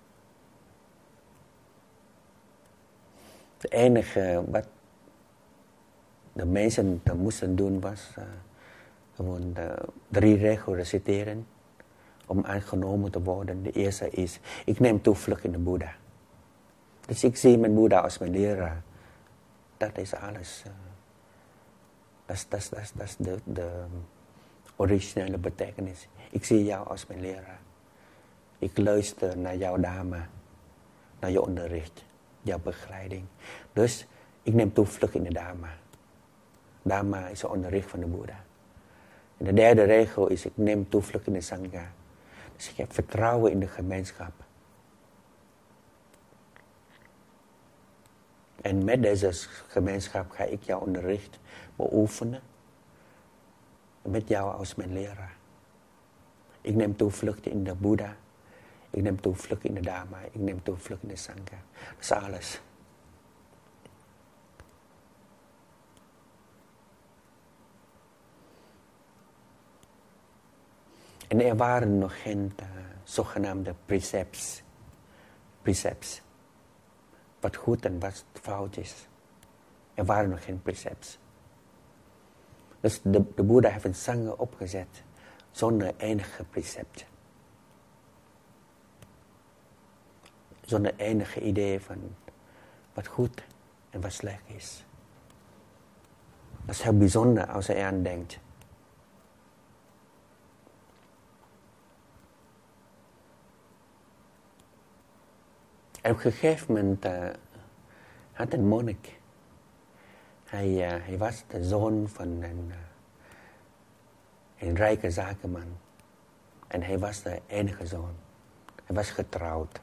Het enige wat de mensen moesten doen was uh, gewoon de drie regels reciteren om aangenomen te worden. De eerste is, ik neem toevlucht in de Boeddha. Dus ik zie mijn Boeddha als mijn leraar. Dat is alles. Uh, dat is, dat is, dat is, dat is de, de originele betekenis. Ik zie jou als mijn leraar. Ik luister naar jouw dharma, naar je onderricht, jouw begeleiding. Dus ik neem toevlucht in de dharma. Dharma is het onderricht van de Boeddha. En de derde regel is, ik neem toevlucht in de Sangha. Dus ik heb vertrouwen in de gemeenschap. En met deze gemeenschap ga ik jouw onderricht beoefenen. Met jou als mijn leraar. Ik neem toevlucht in de Boeddha. Ik neem toevlucht in de Dharma. Ik neem toevlucht in de Sangha. Dat is alles. En er waren nog geen uh, zogenaamde precepts. Precepts. Wat goed en wat fout is. Er waren nog geen precepts. Dus de, de Boeddha heeft een Sangha opgezet zonder enige precept. Zonder enige idee van wat goed en wat slecht is. Dat is heel bijzonder als je eraan denkt. En op een gegeven moment uh, had een monnik. Hij, uh, hij was de zoon van een, uh, een rijke zakenman. En hij was de enige zoon. Hij was getrouwd.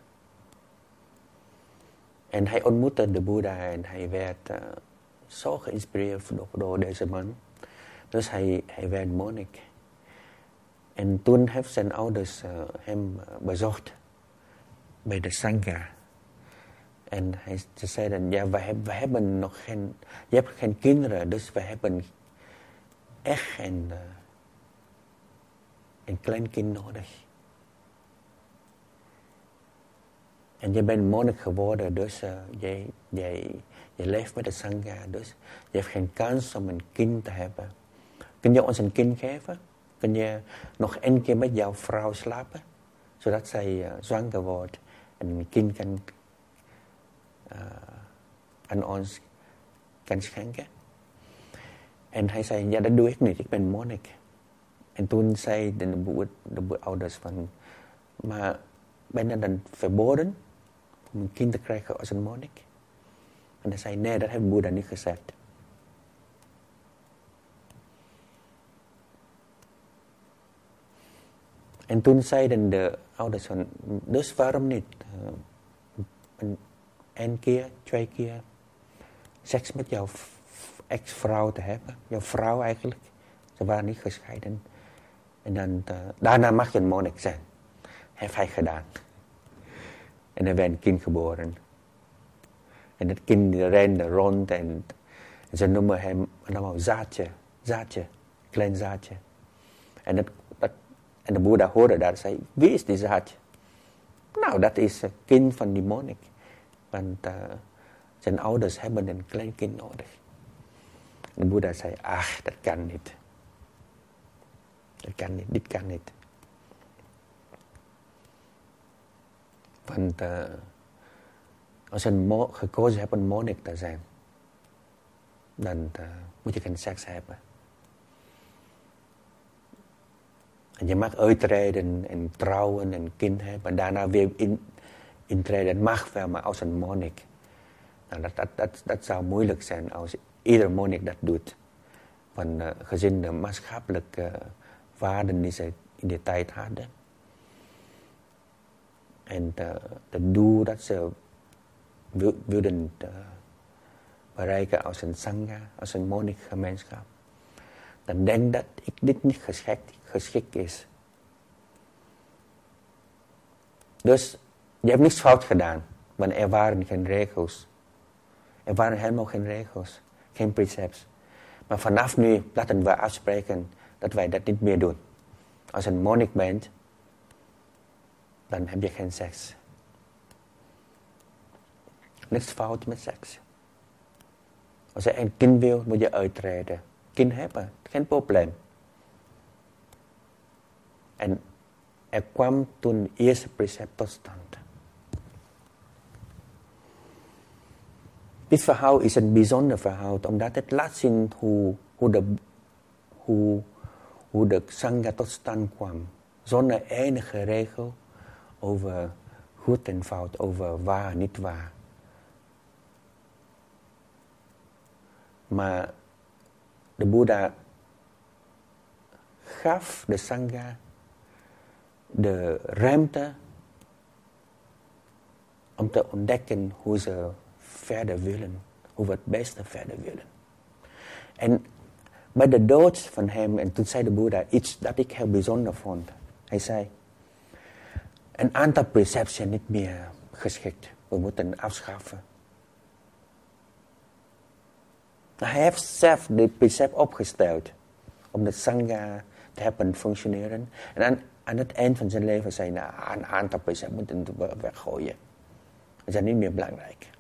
En hij ontmoette de Boeddha en hij werd uh, zo geïnspireerd door, door deze man. Dus hij, hij werd monnik. En toen heeft zijn ouders uh, hem uh, bezocht bij de Sangha. En hij, ze zeiden, ja, we hebben, we hebben nog geen, je hebt geen kinderen, dus we hebben echt een, uh, een kleinkind nodig. En je bent monnik geworden, dus uh, jij, jij, je leeft met de Sangha, dus je hebt geen kans om een kind te hebben. Kun je ons een kind geven? Kun je nog één keer met jouw vrouw slapen? Zodat zij uh, zwanger wordt en een kind kan, uh, aan ons kan schenken? En hij zei, ja, dat doe ik niet, ik ben monnik. En toen zei de, de, de ouders van, maar ben je dan verboden om een kind te krijgen als een monnik? En hij zei, nee, dat heeft Boeddha niet gezegd. En toen zeiden de ouders van, dus waarom niet? Uh, een, een keer, twee keer seks met jouw ex-vrouw te hebben. Jouw vrouw eigenlijk. Ze waren niet gescheiden. En dan, uh, daarna mag je een monnik zijn. Heeft hij gedaan. En er werd een kind geboren. En dat kind rende rond en, en ze noemen hem allemaal zaadje. Zaadje. Klein zaadje. En, dat, dat, en de Boeddha hoorde dat en zei, wie is die zaadje? Nou, dat is een kind van die monnik. Want uh, zijn ouders hebben een klein kind nodig. De Boeddha zei, ach, dat kan niet. Dat kan niet, dit kan niet. Want uh, als je mo- gekozen hebt een monnik te zijn, dan uh, moet je geen seks hebben. En je mag uittreden en trouwen en kind hebben en daarna weer in, intreden. Het mag wel, maar als een monnik. Nou, dat, dat, dat, dat zou moeilijk zijn als ieder monnik dat doet. Van uh, gezien de maatschappelijke uh, waarden die ze in die tijd hadden. En uh, het doel dat ze wilden uh, bereiken als een sangha, als een monnikgemeenschap. Dan denk dat ik dit niet geschikt, geschikt is. Dus je hebt niets fout gedaan, want er waren geen regels. Er waren helemaal geen regels, geen precepts. Maar vanaf nu laten we afspreken dat wij dat niet meer doen. Als een monnik bent, dan heb je geen seks. Niks fout met seks. Als je een kind wil, moet je uittreden. Kind hebben, geen probleem. En er kwam toen het eerste precept tot stand. Dit verhaal is een bijzonder verhaal, omdat het laat zien hoe, hoe, de, hoe, hoe de Sangha tot stand kwam. Zonder enige regel over goed en fout, over waar en niet waar. Maar de Boeddha gaf de Sangha de ruimte om te ontdekken hoe ze verder willen, hoe we het beste verder willen. En bij de dood van hem, en toen zei de Boeddha iets dat ik heel bijzonder vond. Hij zei, een aantal precepten zijn niet meer geschikt. We moeten afschaffen. Hij heeft zelf dit precept opgesteld om de Sangha te hebben functioneren. En aan, aan het eind van zijn leven zei hij, nou, een aantal precepten moeten we weggooien. Die zijn niet meer belangrijk.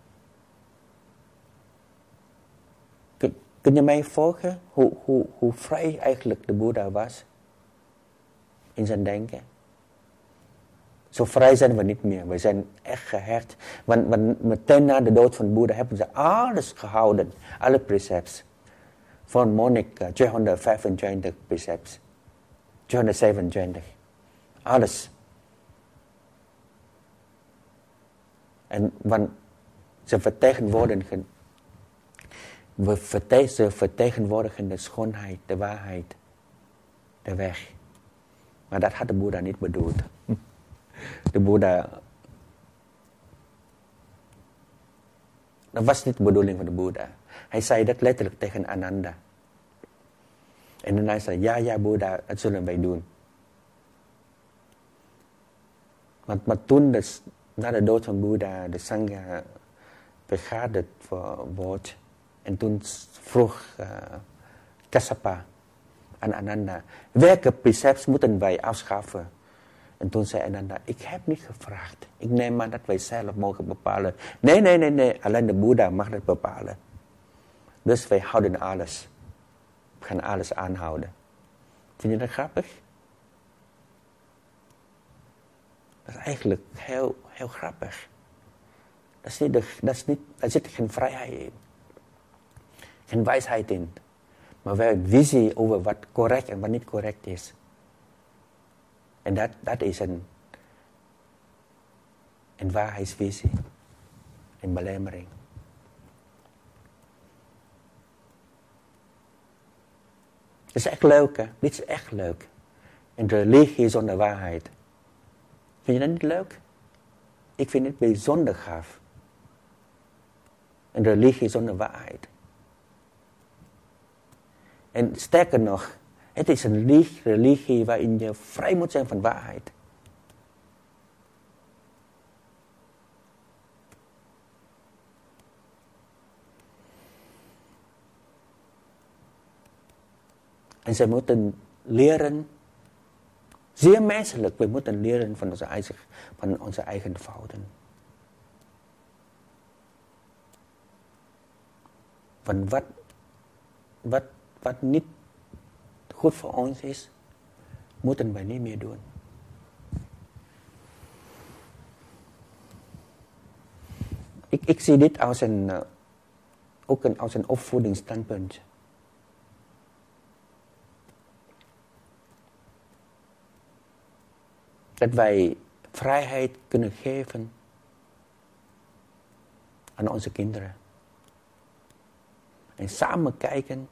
Kun, kun je mij volgen hoe, hoe, hoe vrij eigenlijk de Boeddha was in zijn denken? Zo vrij zijn we niet meer. We zijn echt gehecht. Want, want meteen na de dood van de Boeddha hebben ze alles gehouden. Alle precepts. Voor een monnik uh, tweehonderdvijfentwintig precepts. tweehonderdzevenentwintig. Alles. En want ze vertegenwoordigen, we verte, ze vertegenwoordigen de schoonheid, de waarheid, de weg. Maar dat had de Boeddha niet bedoeld. De Boeddha, dat was niet de bedoeling van de Boeddha. Hij zei dat letterlijk tegen Ananda. En dan hij zei, ja, ja Boeddha, dat zullen wij doen. Maar, maar toen, de, na de dood van Boeddha, de Sangha vergaderd wordt. En toen vroeg uh, Kassapa aan Ananda, welke precepts moeten wij afschaffen? En toen zei Ananda, ik heb niet gevraagd. Ik neem aan dat wij zelf mogen bepalen. Nee, nee, nee, nee. Alleen de Boeddha mag dat bepalen. Dus wij houden alles. We gaan alles aanhouden. Vind je dat grappig? Dat is eigenlijk heel, heel grappig. Dat is niet de, dat is niet, daar zit geen vrijheid in. Geen wijsheid in. Maar wel een visie over wat correct en wat niet correct is. En dat, dat is een, een waarheidsvisie. Een belemmering. Het is echt leuk, hè? Dit is echt leuk. Een religie zonder waarheid. Vind je dat niet leuk? Ik vind het bijzonder gaaf. Een religie zonder waarheid. En sterker nog, het is een religie waarin je vrij moet zijn van waarheid. En ze moeten leren, zeer menselijk, we moeten leren van onze eigen, van onze eigen fouten. Van wat, wat, wat niet goed voor ons is, moeten wij niet meer doen. Ik, ik zie dit als een, uh, ook een, als een opvoedingsstandpunt. Dat wij vrijheid kunnen geven aan onze kinderen. En samen kijken.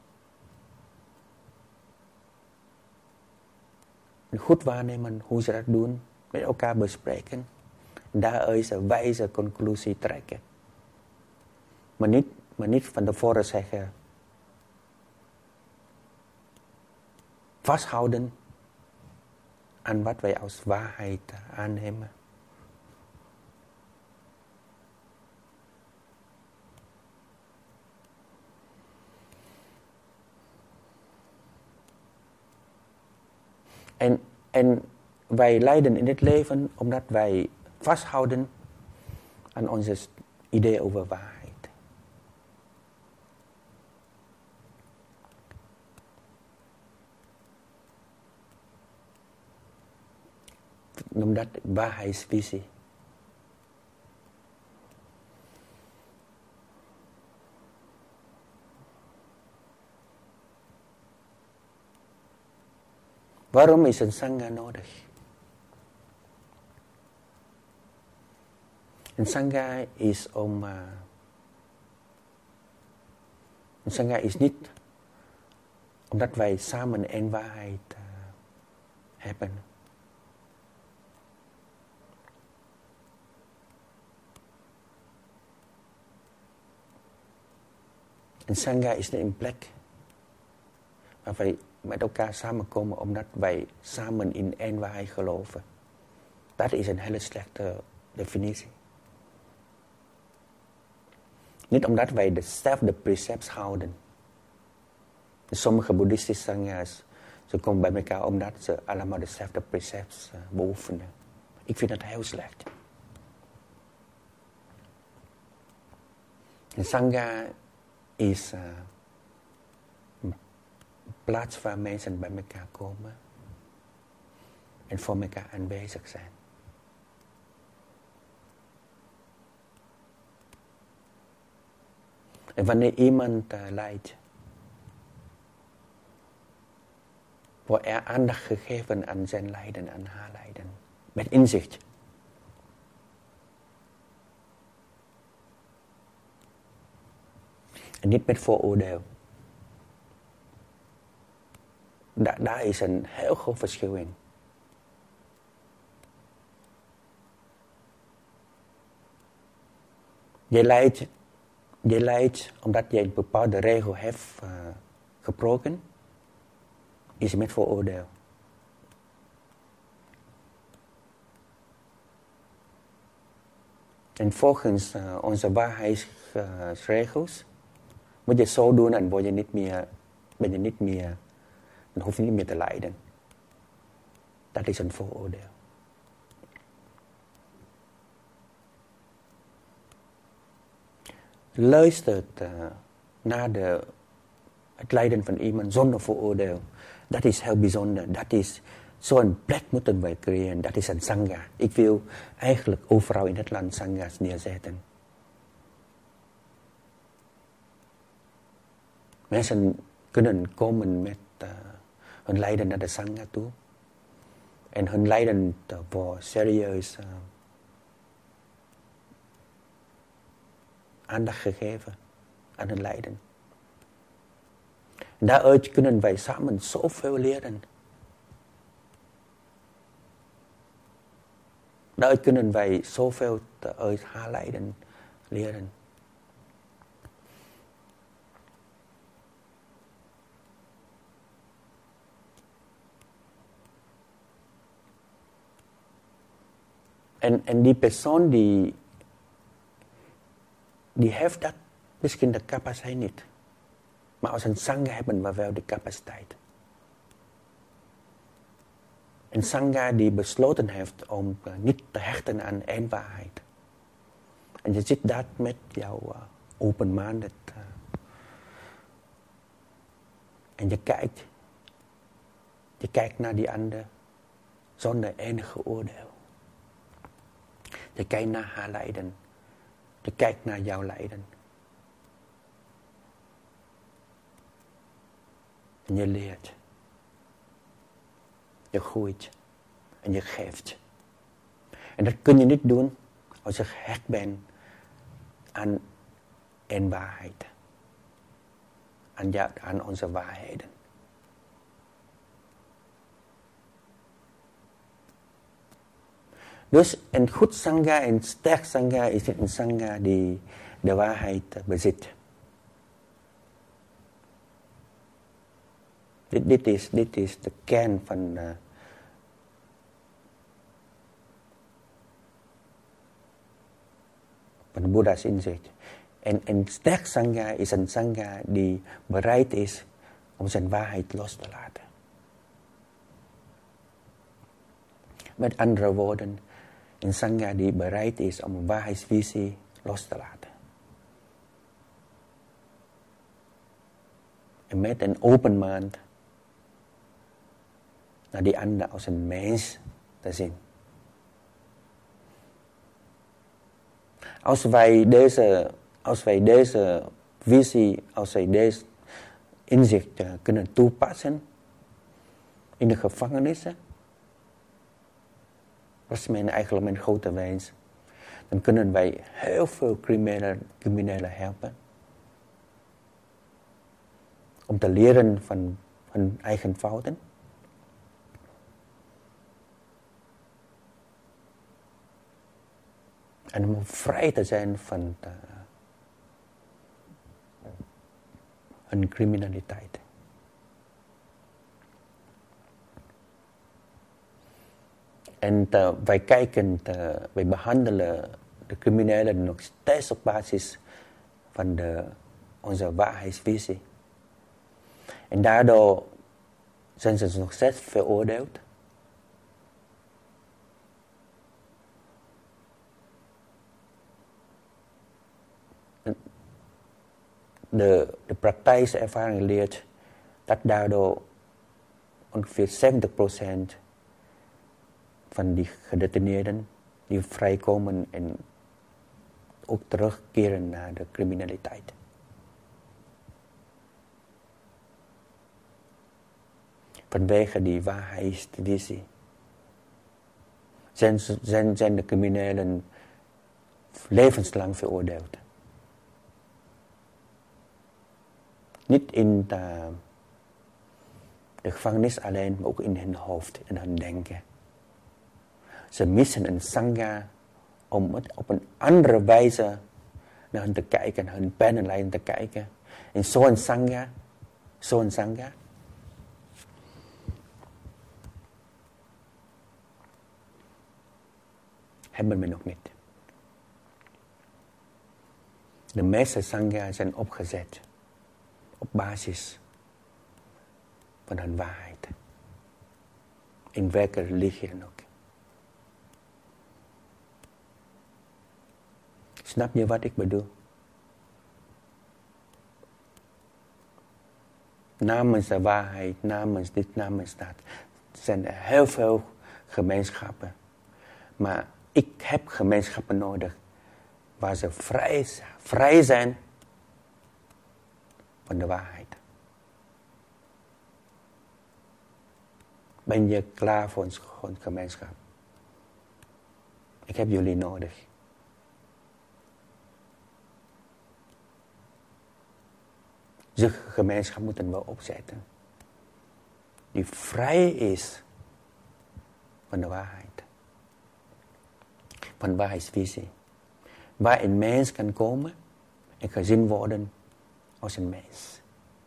En goed waarnemen hoe ze dat doen. Met elkaar bespreken. En daaruit een wijze conclusie trekken. Maar niet, maar niet van tevoren zeggen. Vasthouden aan wat wij als waarheid aannemen. En, en wij lijden in dit leven omdat wij vasthouden aan onze idee over waarheid. Noem dat waarheidsvisie. Waarom is een sangha nodig? Een sangha is om... Uh, een sangha is niet omdat wij samen één waarheid uh, hebben. Een sangha is een plek waar wij met elkaar samenkomen omdat wij samen in één waarheid geloven. Dat is een hele slechte definitie. Niet omdat wij dezelfde precepts houden. Sommige boeddhistische sangha's, ze komen bij elkaar omdat ze allemaal dezelfde precepts uh, beoefenen. Ik vind dat heel slecht. Een sangha is uh, een plaats waar mensen bij elkaar komen en voor elkaar aanwezig zijn. En wanneer iemand uh, lijdt, wordt er aandacht gegeven aan zijn lijden, aan haar lijden, met inzicht. En niet met vooroordeel. Da- daar is een heel groot verschil in. Je lijdt, je lijdt omdat je een bepaalde regel hebt uh, gebroken, is met vooroordeel. En volgens uh, onze waarheidsregels uh, moet je zo doen en word je niet meer, ben je niet meer, dan hoef je niet meer te lijden. Dat is een vooroordeel. luistert uh, naar de, het lijden van iemand zonder vooroordeel. Dat is heel bijzonder. Dat is zo'n plek moeten wij creëren. Dat is een sangha. Ik wil eigenlijk overal in het land sanghas neerzetten. Mensen kunnen komen met uh, hun lijden naar de sangha toe. En hun lijden uh, wordt serieus uh, aandacht gegeven aan hun lijden. En daaruit kunnen wij samen zoveel leren. Daaruit kunnen wij zoveel uit haar lijden leren. En, en die persoon die, die heeft dat misschien de capaciteit niet. Maar als een sangha hebben we wel de capaciteit. Een sangha die besloten heeft om uh, niet te hechten aan één waarheid. En je ziet dat met jouw uh, open-minded. Uh, en je kijkt. Je kijkt naar die ander zonder enige oordeel. Je kijkt naar haar lijden. Je kijkt naar jouw lijden. En je leert. Je groeit. En je geeft. En dat kun je niet doen als je gehecht bent aan één waarheid. Aan, jou, aan onze waarheden. Dus een goed sangha, een sterk sangha is een sangha die de waarheid bezit. Dit, dit, is, dit is de kern van, uh, van de Boeddha's inzicht. En een sterk sangha is een sangha die bereid is om zijn waarheid los te laten. Met andere woorden, een sangha die bereid is om een waarheidsvisie los te laten. En met een open mind naar die ander als een mens te zien. Als wij deze, als wij deze visie, als wij deze inzicht uh, kunnen toepassen in de gevangenissen, dat is mijn, eigenlijk mijn grote wens. Dan kunnen wij heel veel criminelen, criminelen helpen. Om te leren van hun eigen fouten. En om vrij te zijn van de, hun criminaliteit. En uh, wij kijken, uh, wij behandelen de criminelen nog steeds op basis van de, onze waarheidsvisie. En daardoor zijn ze nog steeds veroordeeld. De, de praktijkse ervaring leert dat daardoor ongeveer zeventig procent van die gedetineerden die vrijkomen en ook terugkeren naar de criminaliteit. Vanwege die waarheidsvisie zijn, zijn, zijn de criminelen levenslang veroordeeld. Niet in de, de gevangenis alleen, maar ook in hun hoofd, in hun denken. Ze missen een sangha om het op een andere wijze naar hen te kijken, hun pijnlijden te kijken. En zo'n sangha, zo'n sangha, hebben we nog niet. De meeste sangha zijn opgezet op basis van hun waarheid. In welke religie dan ook. Snap je wat ik bedoel? namens de waarheid, namens dit, namens dat, zijn er heel veel gemeenschappen. Maar ik heb gemeenschappen nodig waar ze vrij, vrij zijn van de waarheid. Ben je klaar voor een gemeenschap? Ik heb jullie nodig. Zulke gemeenschap moeten we opzetten. Die vrij is van de waarheid. Van waarheidsvisie. Waar een mens kan komen en gezien worden als een mens.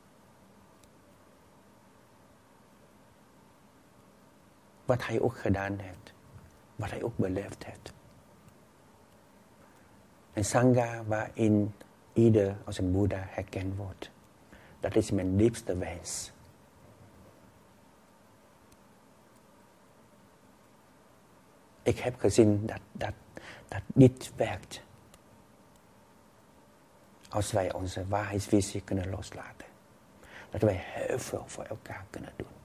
Wat hij ook gedaan heeft. Wat hij ook beleefd heeft. Een sangha waarin ieder als een Boeddha herkend wordt. Dat is mijn diepste wens. Ik heb gezien dat, dat, dat dit werkt. Als wij onze waarheidsvisie kunnen loslaten. Dat wij heel veel voor elkaar kunnen doen.